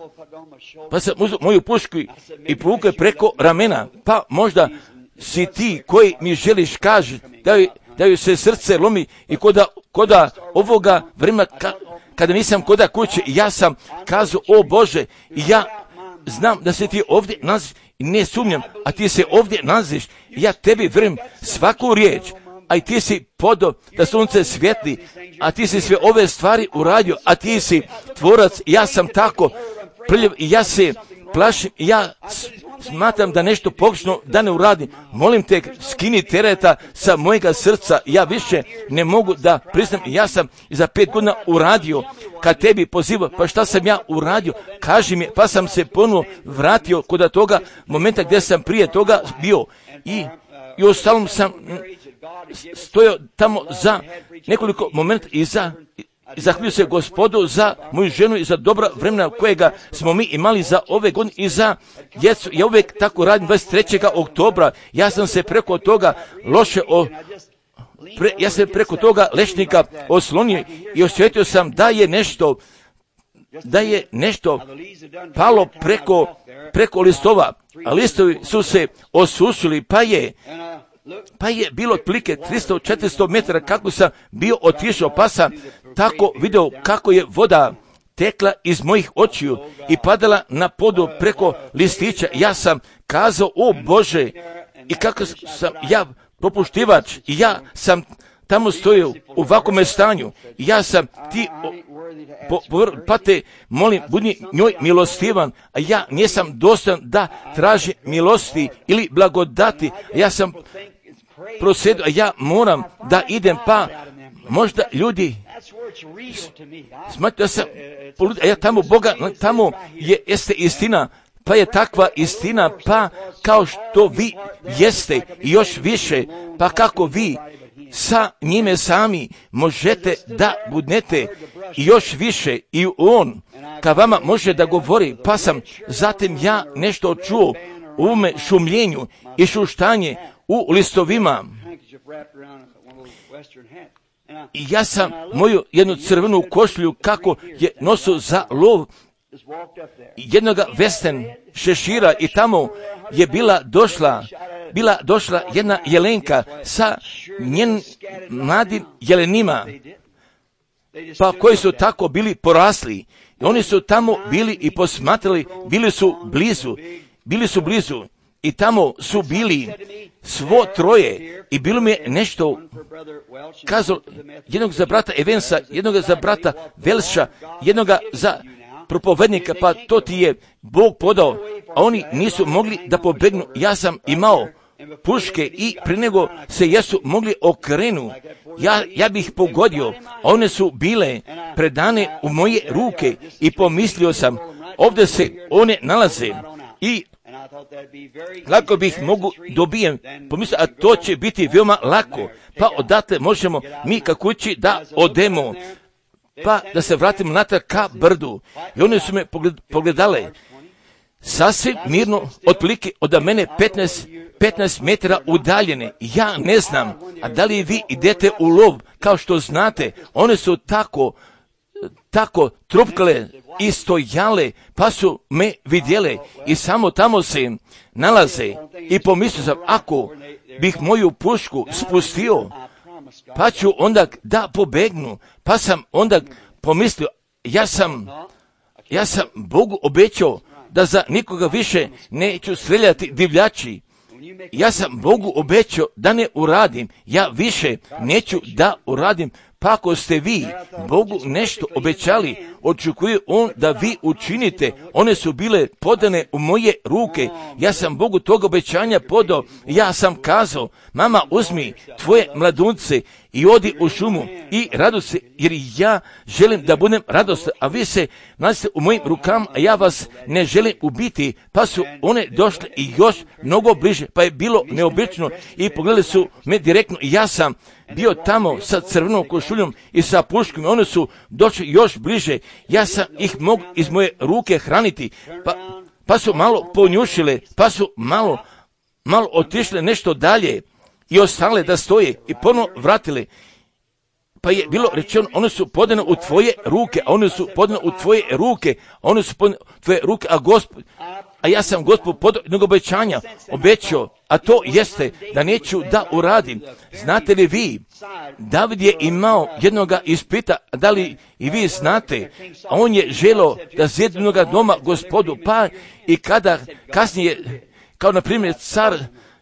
pa sam uzeo moju pušku i povukao preko ramena, pa možda si ti koji mi želiš kaži, da joj, da joj se srce lomi i koda, koda ovoga vremena, ka, kada nisam koda kuće, ja sam kazao, o Bože, ja znam da se ti ovdje nalaziš, ne sumnjam, a ti se ovdje nalaziš, ja tebi vrem svaku riječ, a i ti si podo da sunce svijetli, a ti si sve ove stvari uradio, a ti si tvorac, ja sam tako prljav i ja se plašim, ja smatram da nešto pogrešno da ne uradim. Molim te, skini tereta sa mojega srca, ja više ne mogu da priznam, ja sam za pet godina uradio, kad tebi pozivao, pa šta sam ja uradio, kaži mi, pa sam se ponovo vratio kod toga momenta gdje sam prije toga bio i, i ostalom sam stojao tamo za nekoliko momenta i za I zahvaljujem se Gospodu za moju ženu i za dobra vremena kojega smo mi imali za ove godine i za djecu. Ja uvijek tako radim dvadeset trećeg oktobra. Ja sam se preko toga loše o, pre, ja sam preko toga lešnika oslonio i osjetio sam da je nešto da je nešto palo preko, preko listova, a listovi su se osušili, pa je Pa je bilo otprilike tristo do četiristo metara kako sam bio otišao, pa sam tako video kako je voda tekla iz mojih očiju i padala na podu preko listića. Ja sam kazao, o Bože, i kako sam ja popuštivač, i ja sam tamo stojio u ovakvome stanju, i ja sam ti, po, po, pa te molim, budi njoj milostivan, a ja nisam dostojan da tražim milosti ili blagodati, ja sam prosjedio, a ja moram da idem, pa možda ljudi smatruju da sam poludio, a ja tamo Boga, tamo je jeste istina, pa je takva istina, pa kao što vi jeste i još više, pa kako vi sa njime sami možete da budnete i još više i on ka vama može da govori, pa sam zatim ja nešto čuo u ovome šumljenju i šuštanje u listovima. I ja sam moju jednu crvenu košulju kako je nosio za lov jednoga vesten šešira i tamo je bila došla bila došla jedna jelenka sa njen mladim jelenima, pa koji su tako bili porasli. I oni su tamo bili i posmatrali, bili su blizu, bili su blizu i tamo su bili svo troje i bilo mi je nešto kazao jednog za brata Evensa, jednog za brata Velša, jednog za propovednika, pa to ti je Bog podao, a oni nisu mogli da pobegnu. Ja sam imao puške i prije nego se jesu mogli okrenu, ja, ja bih pogodio, a one su bile predane u moje ruke i pomislio sam, ovdje se one nalaze i lako bih mogu dobijem, pomislio, a to će biti veoma lako, pa odatle možemo mi ka kući da odemo, pa da se vratimo natrag ka brdu. I one su me pogledale sasvim mirno, otprilike od mene petnaest, petnaest metara udaljene. Ja ne znam, a da li vi idete u lov, kao što znate, one su tako, tako trupkale i stojale, pa su me vidjele i samo tamo se nalaze. I pomislio sam, ako bih moju pušku spustio, pa ću onda da pobegnu, pa sam onda pomislio, ja sam, ja sam Bogu obećao da za nikoga više neću streljati divljači. Ja sam Bogu obećao da ne uradim, ja više neću da uradim. Pa ako ste vi Bogu nešto obećali, očekuje On da vi učinite. One su bile podane u moje ruke. Ja sam Bogu tog obećanja podao. Ja sam kazao, mama, uzmi tvoje mladunce i odi u šumu i raduj se, jer ja želim da budem radostan, a vi se nalazite u mojim rukama, a ja vas ne želim ubiti. Pa su one došle i još mnogo bliže, pa je bilo neobično i pogledali su me direktno i ja sam bio tamo sa crvenom košuljom i sa puškom. One su došli još bliže. Ja sam ih mogu iz moje ruke hraniti. Pa, pa su malo ponjušile, pa su malo, malo otišle nešto dalje i ostale da stoje i ponovno vratile. Pa je bilo rečeno, one su podane u tvoje ruke, a one su podane u tvoje ruke, a one su podane u tvoje ruke, a Gospod, a ja sam Gospod podao jednog obećanja, obećao, a to jeste da neću da uradim. Znate li vi, David je imao jednoga ispita, da li i vi znate, a on je želio da zjedi jednoga doma Gospodu, pa i kada kasnije, kao na primjer car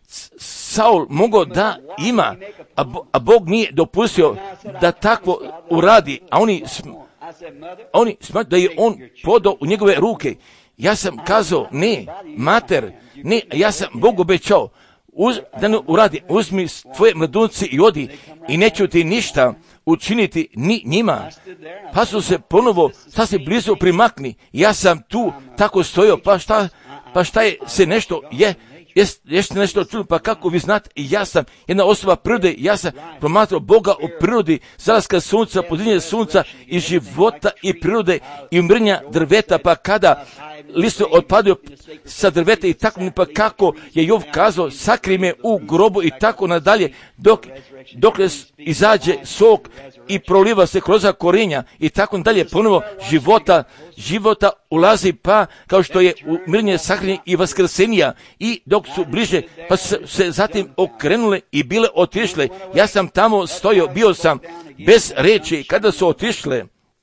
Saul mogao da ima, a, Bo, a Bog nije dopustio da takvo uradi, a oni, sm, oni smatruju da je on podao u njegove ruke. Ja sam kazao, ne, mater, ne, ja sam Bogu obećao, uz, da ne uradi, uzmi tvoje mladunce i odi i neću ti ništa učiniti ni njima. Pa su se ponovo, šta se blizu primakni, ja sam tu tako stojao, pa šta, pa šta je se nešto, je, jeste nešto čuli, pa kako vi znate, ja sam jedna osoba prirode, ja sam promatrao Boga u prirodi, zalaska sunca, podinje sunca i života i prirode i umrnja drveta, pa kada listu otpadaju sa drveta i tako, pa kako je Jov kazao, sakri me u grobu i tako nadalje, dok, dok izađe sok i proliva se kroz korenja i tako dalje, ponovo života, života ulazi, pa kao što je umirenje, sakrenje i vaskrsenija, i dok su bliže, pa su se zatim okrenule i bile otišle. Ja sam tamo stojao, bio sam bez reči kada su otišle.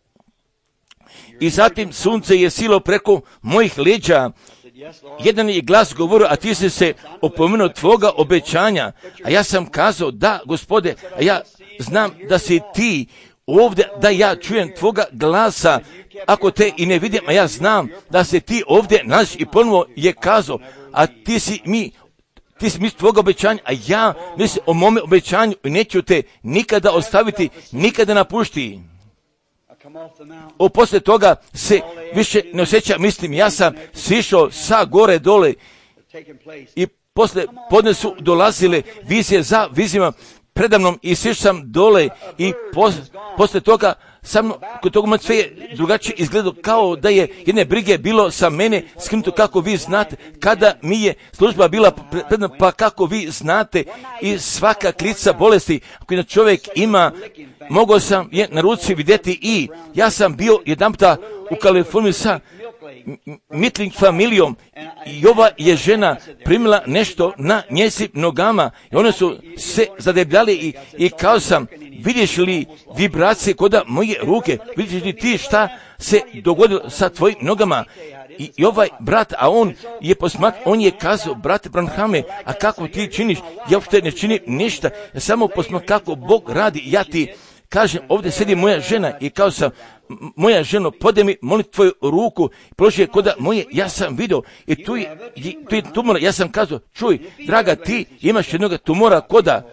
I zatim sunce je silo preko mojih leđa. Jedan je glas govorio, a ti si se opomenuo tvoga obećanja. A ja sam kazao, da, Gospode, a ja znam da si ti ovdje, da ja čujem tvoga glasa, ako te i ne vidim, a ja znam da se ti ovdje nađeš. I ponovo je kazao, a ti si mi, ti si mi tvoga obećanja, a ja mislim o mome obećanju i neću te nikada ostaviti, nikada napušti. O, poslije toga se više ne osjeća, mislim, ja sam sišao sa gore dole i poslije podne su dolazile vizije za vizijama predamnom i sišao sam dole i pos, poslije toga sam kod toga sve je drugačije izgledao, kao da je jedne brige bilo sa mene skinuto, kako vi znate, kada mi je služba bila predna, pa kako vi znate, i svaka klica bolesti ako jedan čovjek ima, mogao sam je na ruci vidjeti. I ja sam bio jedanputa u Kaliforniji sa Mitling familijom i ova je žena primila nešto na njezim nogama i one su se zadebljali i, i kao sam, vidiš li vibracije kod moje ruke, vidiš li ti šta se dogodilo sa tvojim nogama? I, i ovaj brat, a on je posmat, on je kazao, brate Branhame, a kako ti činiš? Ja uopšte ne činim ništa, ja samo posmat kako Bog radi. Ja ti kažem, ovdje sedi moja žena i kao sam, moja ženo, podaj mi, molim tvoju ruku, položi je koda moje, ja sam vidio i tu je, tu je tumora, ja sam kazao, čuj, draga, ti imaš jednog tumora koda,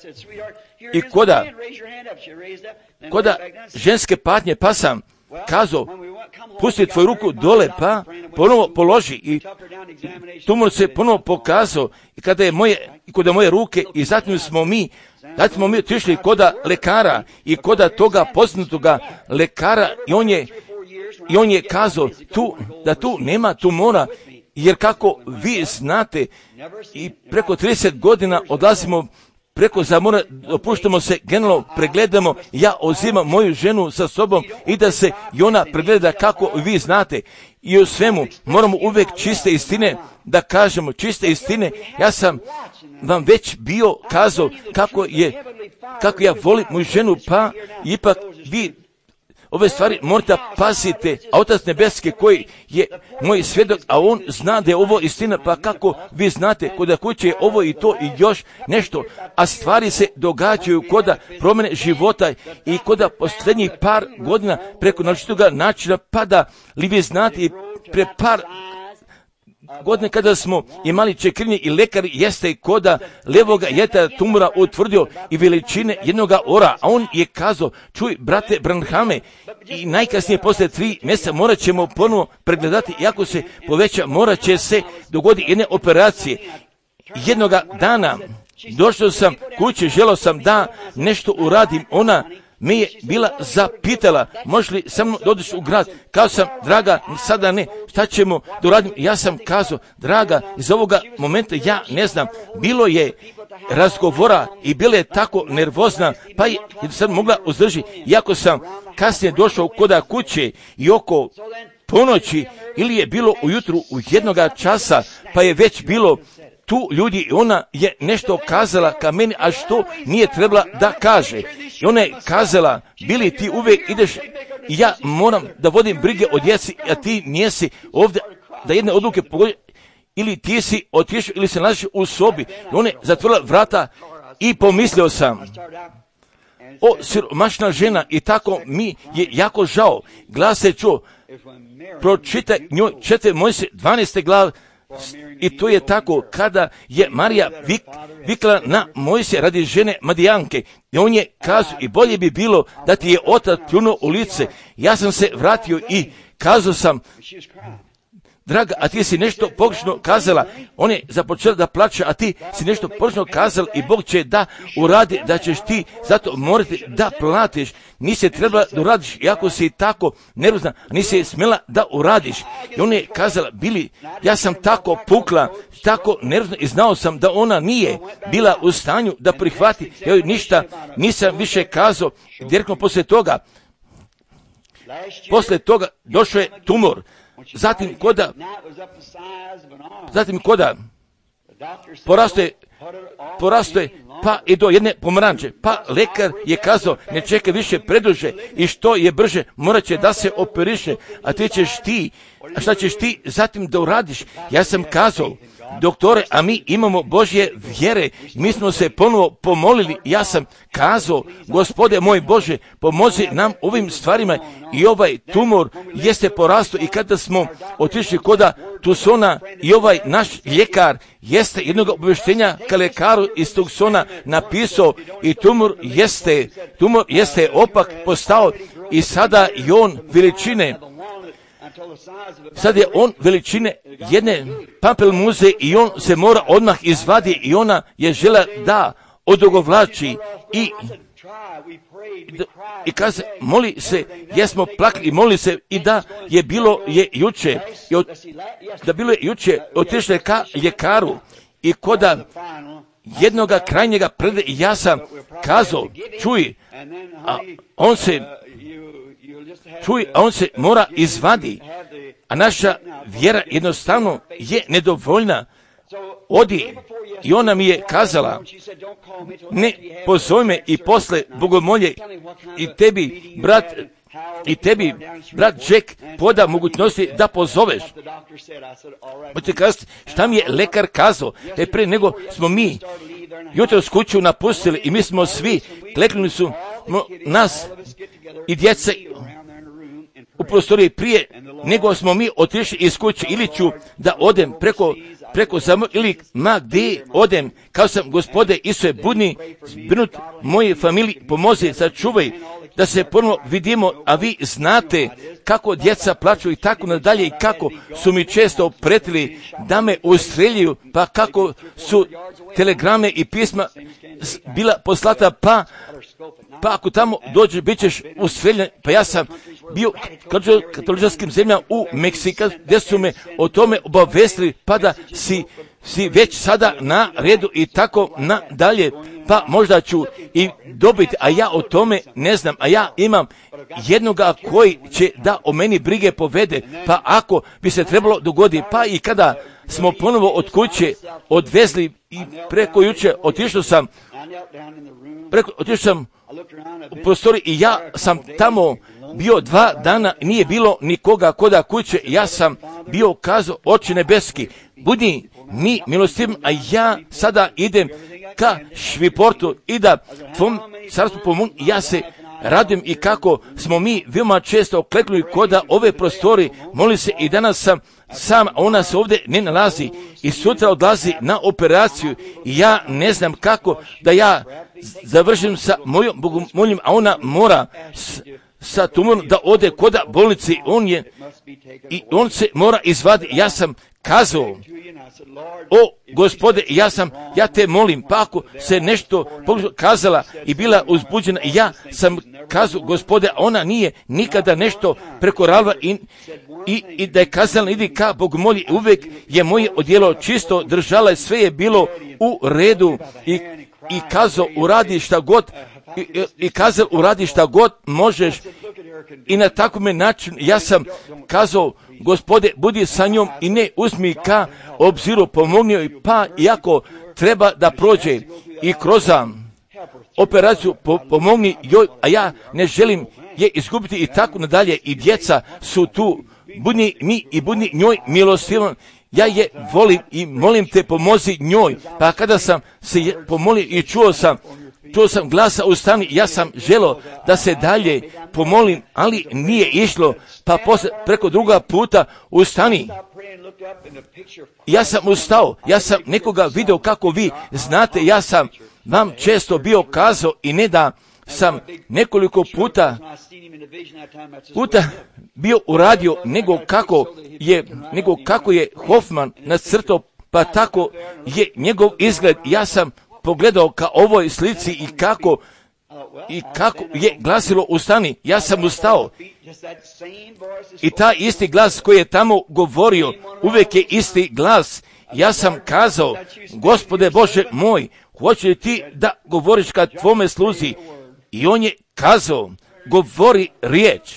i koda, koda ženske patnje, pa sam kazao, pusti tvoju ruku dole, pa ponovo položi, i tumor se ponovo pokazao, i kada je moje, i kod moje ruke, i zatim smo mi, zatim smo mi otišli koda lekara i koda toga poznatoga lekara, i on je, i on je kazao tu, da tu nema tumora, jer kako vi znate, i preko trideset godina odlazimo preko zamora, opuštamo se, generalno pregledamo, ja uzimam moju ženu sa sobom i da se i ona pregleda, kako vi znate. I u svemu moramo uvijek čiste istine da kažemo, čiste istine. Ja sam vam već bio kazao kako je, kako ja volim moju ženu, pa ipak vi ove stvari morate pazite, a Otac Nebeski koji je moj svjedok, a on zna da je ovo istina, pa kako vi znate, kod kuće je ovo i to i još nešto, a stvari se događaju kod promjene života i kod posljednjih par godina preko naročitoga načina, pa da li vi znate i pre par godine kada smo imali čekirnje i lekar jeste koda levoga jeta tumora utvrdio i veličine jednoga ora, a on je kazao, čuj brate Branhame, i najkasnije posle tri mjeseca morat ćemo ponovo pregledati, iako se poveća, morat će se dogoditi jedne operacije. Jednoga dana došao sam kući, želio sam da nešto uradim, ona me je bila zapitala, možeš li sa mnom dođeš u grad? Kazao sam, draga, sada ne, šta ćemo da uradim? Ja sam kazao, draga, iz ovoga momenta ja ne znam, bilo je razgovora i bila je tako nervozna, pa je sad mogla uzdržiti. Iako sam kasnije došao koda kuće i oko ponoći, ili je bilo ujutru u jednoga časa, pa je već bilo tu ljudi i ona je nešto kazala ka meni, a što nije trebala da kaže. I ona je kazala, bili ti uvijek ideš i ja moram da vodim brige o djeci, a ti nijesi ovdje da jedne odluke pogodi, ili ti si otišao ili se nalaziš u sobi. I ona je zatvorila vrata i pomislio sam, o siromašna žena, i tako mi je jako žao. Glas se čuo, pročitaj njoj četiri Mojsije dvanaeste glave, i to je tako kada je Marija vik, vikla na Mojsija radi žene Madijanke. I on je kazao, i bolje bi bilo da ti je otac pljunuo u lice. Ja sam se vratio i kazao sam, draga, a ti si nešto pogrešno kazala. On je započela da plače, a ti si nešto pogrešno kazala i Bog će da uradi, da ćeš ti zato morati da platiš. Nisi trebala da uradiš, iako si tako nervozna, nisi smjela da uradiš. I on je kazala, bili, ja sam tako pukla, tako nervozna i znao sam da ona nije bila u stanju da prihvati. Ja joj ništa nisam više kazao. Direktno poslije toga, poslije toga došao je tumor. Zatim koda, zatim koda porastoje, porastoje pa i do jedne pomaranče. Pa lekar je kazao, ne čekaj više preduže i što je brže morat će da se operiše, a ti ćeš ti, a šta ćeš ti zatim da uradiš? Ja sam kazao, doktore, a mi imamo Božje vjere, mi smo se ponovo pomolili, ja sam kazao, Gospode moj Bože, pomozi nam ovim stvarima, i ovaj tumor jeste porastao, i kada smo otišli koda Tucsona i ovaj naš ljekar jeste jednog obavještenja ka lekaru iz Tucsona napisao, i tumor jeste, tumor jeste opak postao, i sada je on veličine, sad je on veličine jedne pampelmuze i on se mora odmah izvadi, i ona je žela da odugovlači i i kaže, moli se, jesmo plakali i moli se, i da je bilo je juče, i od, da bilo je juče, otišle ka ljekaru i koda jednoga krajnjega prede, i ja sam kazao, čuj, a on se čuj, a on se mora izvadi, a naša vjera jednostavno je nedovoljna. Odi, i ona mi je kazala, ne pozove me i posle bogomolje, i tebi, brat, i tebi, brat Jack, poda mogućnosti da pozoveš. Možete kazati, šta mi je lekar kazao, te pre nego smo mi jutro s kuću napustili, i mi smo svi, kleknuli su nas i djece u prostoriji prije nego smo mi otišli iz kuće, ili ću da odem preko preko samo, ili ma gdje odem, kao sam, Gospode Isuse, budni zbrinut moje familiji, pomozi, sačuvaj, da se ponovno vidimo, a vi znate kako djeca plaću i tako nadalje, i kako su mi često pretili da me ustreljuju, pa kako su telegrame i pisma bila poslata, pa pa ako tamo dođe, bit ćeš ustreljen. Pa ja sam bio katoličanskim zemljama u Meksika, gdje su me o tome obavestili, pa da si, si već sada na redu i tako nadalje, pa možda ću i dobiti, a ja o tome ne znam, a ja imam jednoga koji će da o meni brige povede, pa ako bi se trebalo dogoditi, pa i kada smo ponovo od kuće odvezli i preko juče otišao sam Preko, otišao sam u prostoriju i ja sam tamo bio dva dana, nije bilo nikoga koda kuće, ja sam bio kazao, Oče nebeski, budi mi milostiv, a ja sada idem ka Šviportu i da tvom carstvu pomoći. Ja se radim i kako smo mi veoma često kleknuli koda ove prostori, moli se i danas sam sam, a ona se ovdje ne nalazi i sutra odlazi na operaciju i ja ne znam kako da ja završim sa mojom bogomoljom, a ona mora s, sa tumorom da ode koda bolnici, on je i on se mora izvaditi. Ja sam kazao, o Gospode, ja sam, ja te molim, pa ako se nešto kazala i bila uzbuđena, ja sam kazao, Gospode, ona nije nikada nešto prekorala i, i, i da je kazala, idi ka bogomolji, uvijek je moje odjelo čisto držala, sve je bilo u redu i, i kazao, uradi šta god, i, i, i kazao, uradi šta god možeš. I na takvom način ja sam kazao, Gospode, budi sa njom i ne uzmi ka obziru, pomogni joj, pa iako treba da prođe i kroz operaciju, po, pomogni joj, a ja ne želim je izgubiti i tako nadalje. I djeca su tu, budi mi i budi njoj milostivan. Ja je volim i molim te, pomozi njoj. Pa kada sam se pomolio i čuo sam, čuo sam glasa ustani, ja sam želio da se dalje pomolim, ali nije išlo, pa posle, preko druga puta ustani. Ja sam ustao, ja sam nekoga vidio kako vi znate, ja sam vam često bio kazao i ne da sam nekoliko puta puta bio uradio nego kako je, nego kako je Hoffman nacrtao, pa tako je njegov izgled. Ja sam pogledao ka ovoj slici i kako i kako je glasilo ustani. Ja sam ustao i taj isti glas koji je tamo govorio, uvijek je isti glas. Ja sam kazao, Gospode Bože moj, hoće li ti da govoriš kad tvome sluzi? I on je kazao, govori riječ.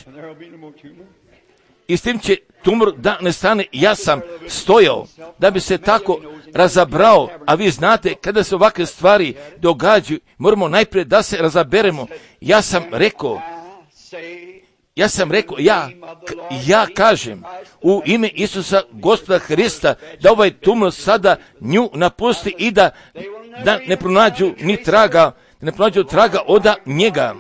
I s tim će tumor da ne stane. Ja sam stojao da bi se tako razabrao, a vi znate kada se ovakve stvari događaju, moramo najprije da se razaberemo. Ja sam rekao, ja sam rekao, ja, ja kažem u ime Isusa Gospoda Hrista da ovaj tumor sada nju napusti i da, da ne pronađu ni traga, ne pronađu traga od njega.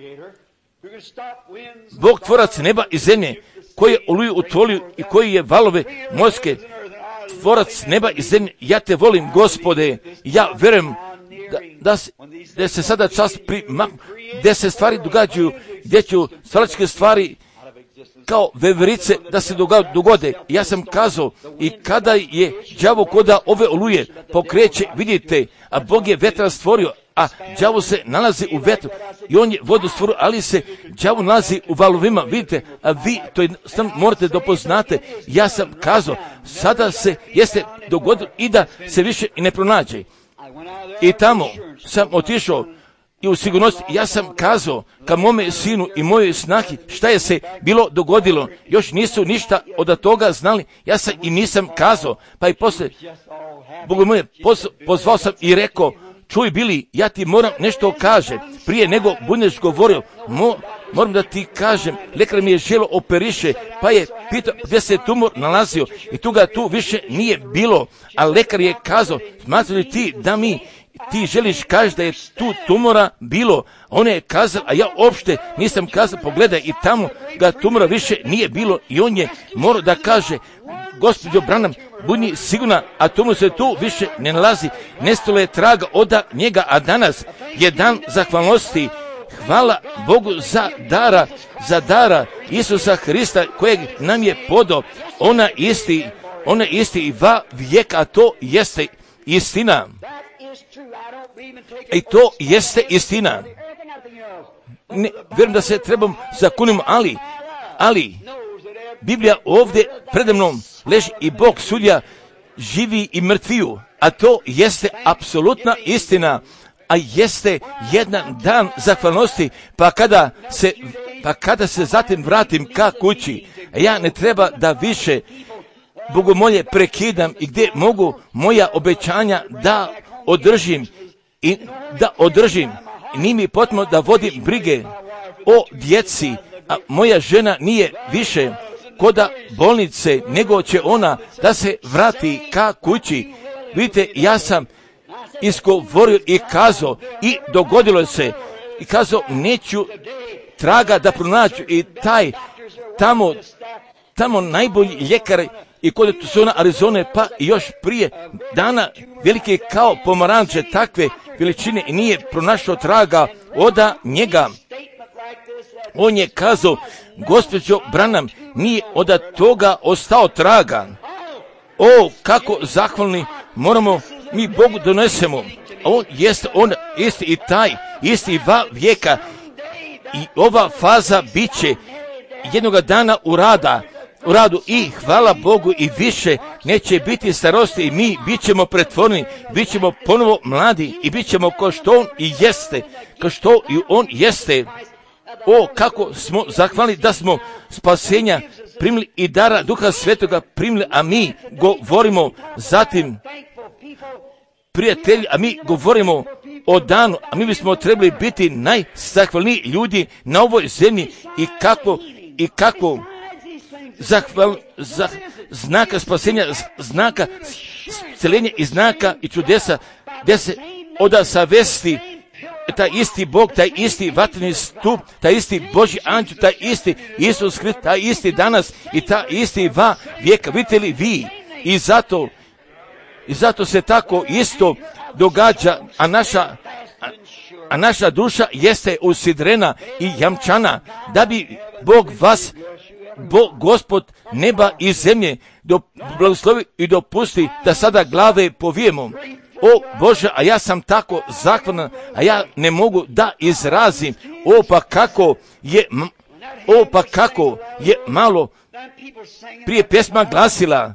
Bog tvorac neba i zemlje, koji je oluju utvolio i koji je valove morske, tvorac neba i zemlje, ja te volim, Gospode, ja verujem da, da, se, da se sada čas prima, gdje se stvari događaju, gdje ću stvaračke stvari kao veverice da se dogode. Ja sam kazao, i kada je đavo koda ove oluje pokreće, vidite, a Bog je vetra stvorio, a đavo se nalazi u vetru i on je vodu stvorio, ali se đavo nalazi u valovima, vidite, a vi to morate da poznate. Ja sam kazao, sada se jeste dogodilo i da se više i ne pronađe. I tamo sam otišao i u sigurnosti, ja sam kazao ka mome sinu i mojoj snahi šta je se bilo dogodilo. Još nisu ništa od toga znali, ja sam i nisam kazao, pa i posle, Bogu moje, pozvao sam i rekao, čuj Bili, ja ti moram nešto kaže, prije nego budeš govorio, mo, moram da ti kažem, lekar mi je želo operiše, pa je pitao gdje se tumor nalazio i tu ga tu više nije bilo, a lekar je kazao, smatraš li ti da mi, ti želiš kaži da je tu tumora bilo? On je kazao, a ja uopšte nisam kazao, pogledaj i tamo ga tumora više nije bilo i on je morao da kaže, gospođo Branham, budi sigurna, a tomu se tu više ne nalazi, nestalo je traga od njega, a danas je dan zahvalnosti. Hvala Bogu za dara, za dara Isusa Hrista kojeg nam je podao. Ona isti, ona isti i va vijeka, a to jeste istina. I to jeste istina. Ne, vjerujem da se trebam zakunimo, ali, ali, Biblija ovdje predamnom leži i Bog sudja živi i mrtviju, a to jeste apsolutna istina, a jeste jedan dan zahvalnosti, pa kada se, pa kada se zatim vratim ka kući, ja ne treba da više bogomolje prekidam i gdje mogu moja obećanja da održim i da održim. Nije mi potrebno da vodim brige o djeci, a moja žena nije više koda bolnice, nego će ona da se vrati ka kući. Vidite, ja sam izgovorio i kazao i dogodilo se i kazao neću traga da pronađu i taj tamo, tamo najbolji ljekar i kod Tucsona, Arizone, pa još prije dana velike kao pomaranče takve veličine i nije pronašao traga oda njega. On je kazao, gospođo Branham, nije od toga ostao traga. O, kako zahvalni moramo mi Bogu donesemo. On jest on isti i taj, isti va vijeka i ova faza bit će jednoga dana u rada, u radu i hvala Bogu i više neće biti starosti i mi bit ćemo pretvorni, bit ćemo ponovo mladi i bit ćemo ko što on i jeste, ko što i on jeste. O, kako smo zahvalni da smo spasenja primili i dara Duha Svetoga primili, a mi govorimo zatim, prijatelji, a mi govorimo o danu, a mi bismo trebali biti najzahvalniji ljudi na ovoj zemlji i kako, i kako zahval, zah, znaka spasenja, znaka sceljenja i znaka i čudesa, gdje se oda savesti taj isti Bog, taj isti vatreni stup, taj isti Božji anđel, taj isti Isus Hrist, taj isti danas i taj isti va vijeka. Vidite li vi? I zato, i zato se tako isto događa, a naša, a, a naša duša jeste usidrena i jamčana, da bi Bog vas, Bog, Gospod neba i zemlje, do, blagoslovi i dopusti da sada glave povijemo. O Bože, a ja sam tako zahvalan, a ja ne mogu da izrazim. O pa kako je, o pa kako je malo prije pjesma glasila,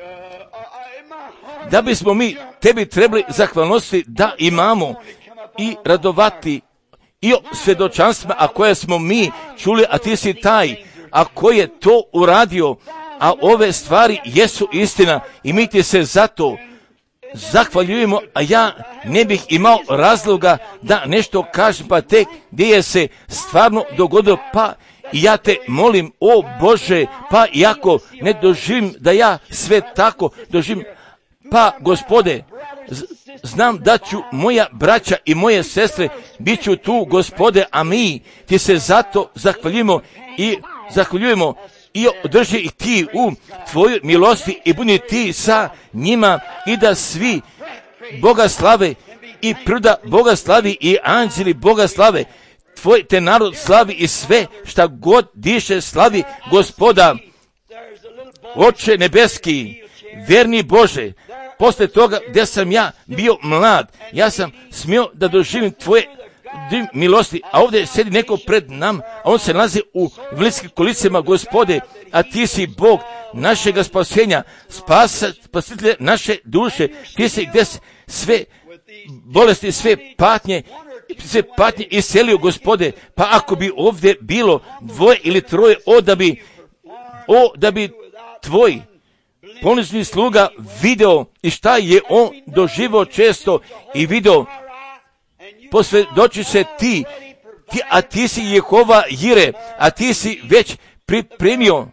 da bismo mi tebi trebali zahvalnosti da imamo i radovati i o svjedočanstvima, a koje smo mi čuli, a ti si taj, a ko je to uradio, a ove stvari jesu istina i mi ti se zato zahvaljujemo, a ja ne bih imao razloga da nešto kažem, pa tek gdje je se stvarno dogodilo, pa i ja te molim, o Bože, pa iako ne doživim da ja sve tako doživim, pa Gospode, znam da ću moja braća i moje sestre bit ću tu, Gospode, a mi ti se zato zahvaljujemo i zahvaljujemo i održi ih ti u tvojoj milosti i budi ti sa njima i da svi Boga slave i priroda Boga slavi i anđeli Boga slave. Tvoj te narod slavi i sve šta god diše slavi Gospoda. Oče nebeski, verni Bože, posle toga gdje sam ja bio mlad, ja sam smio da doživim tvoje milosti, a ovdje sedi neko pred nam, a on se nalazi u velikim kolicima, Gospode, a ti si Bog našega spasenja, spasa, spasitelj naše duše, ti si gdje sve bolesti, sve patnje, sve patnje iselio, Gospode, pa ako bi ovdje bilo dvoje ili troje, o da bi, o da bi tvoj ponižni sluga video i šta je on doživio često i video, posvjedoči se ti, ti, a ti si Jehova Jire, a ti si već pripremio,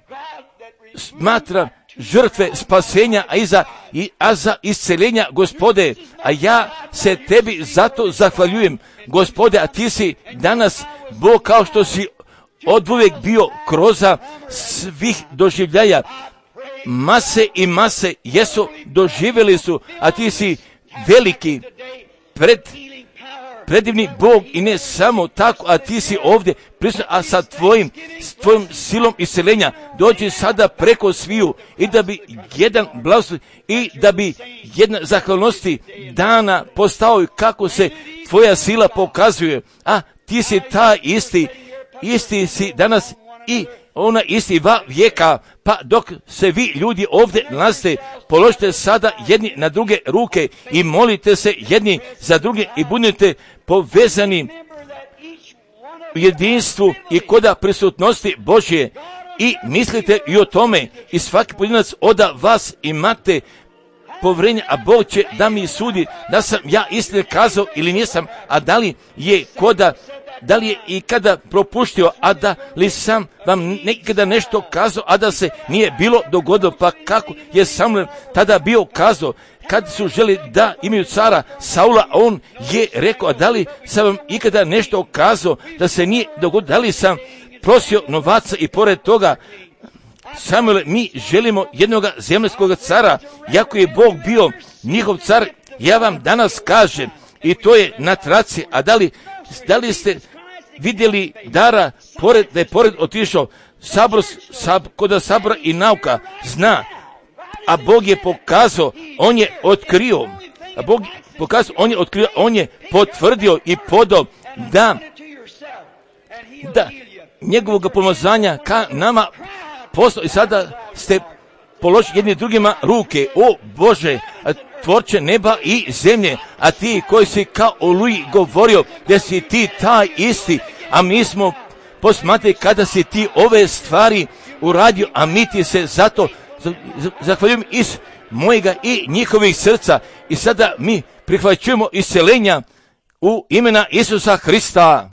smatra žrtve spasenja, a, iza, i, a za isceljenja, Gospode, a ja se tebi zato zahvaljujem, Gospode, a ti si danas Bog kao što si oduvijek bio kroza svih doživljaja. Mase i mase jesu doživjeli su, a ti si veliki, pred predivni Bog i ne samo tako, a ti si ovdje prisutan, a sa tvojim, s tvojim silom isceljenja dođi sada preko sviju i da bi jedan blagoslov i da bi jedna zahvalnosti dana postao i kako se tvoja sila pokazuje, a ti si ta isti, isti si danas i ona isti va vijeka, pa dok se vi ljudi ovdje nalazite, položite sada jedni na druge ruke i molite se jedni za druge i budite povezani u jedinstvu i koda prisutnosti Božje i mislite i o tome i svaki pojedinac oda vas imate povjerenje, a Bog će da mi sudi da sam ja istinu kazao ili nisam, a da li je koda, da li je i kada propuštio, a da li sam vam nekada nešto kazao, a da se nije bilo dogodilo, pa kako je Samuel tada bio kazao, kad su želi da imaju cara Saula, a on je rekao, a da li sam vam ikada nešto kazao da se nije dogodilo, da li sam prosio novaca i pored toga, Samuel, mi želimo jednoga zemaljskog cara, jako je Bog bio njihov car, ja vam danas kažem, i to je na traci, a da li, da li ste vidjeli Dara, pored, da je pored otišao sabor, sab, kod sabora i nauka, zna, a Bog je pokazao, on je otkrio, a Bog pokazao, on je otkrio, on je potvrdio i podao da, da njegovog pomazanja ka nama poslao i sada ste položili jedni drugima ruke. O Bože, tvorče neba i zemlje, a ti koji si kao Oluji govorio da si ti taj isti, a mi smo posmatrali kada si ti ove stvari uradio, a mi ti se zato zahvaljujem iz mojega i njihovih srca i sada mi prihvaćujemo isceljenja u imena Isusa Hrista.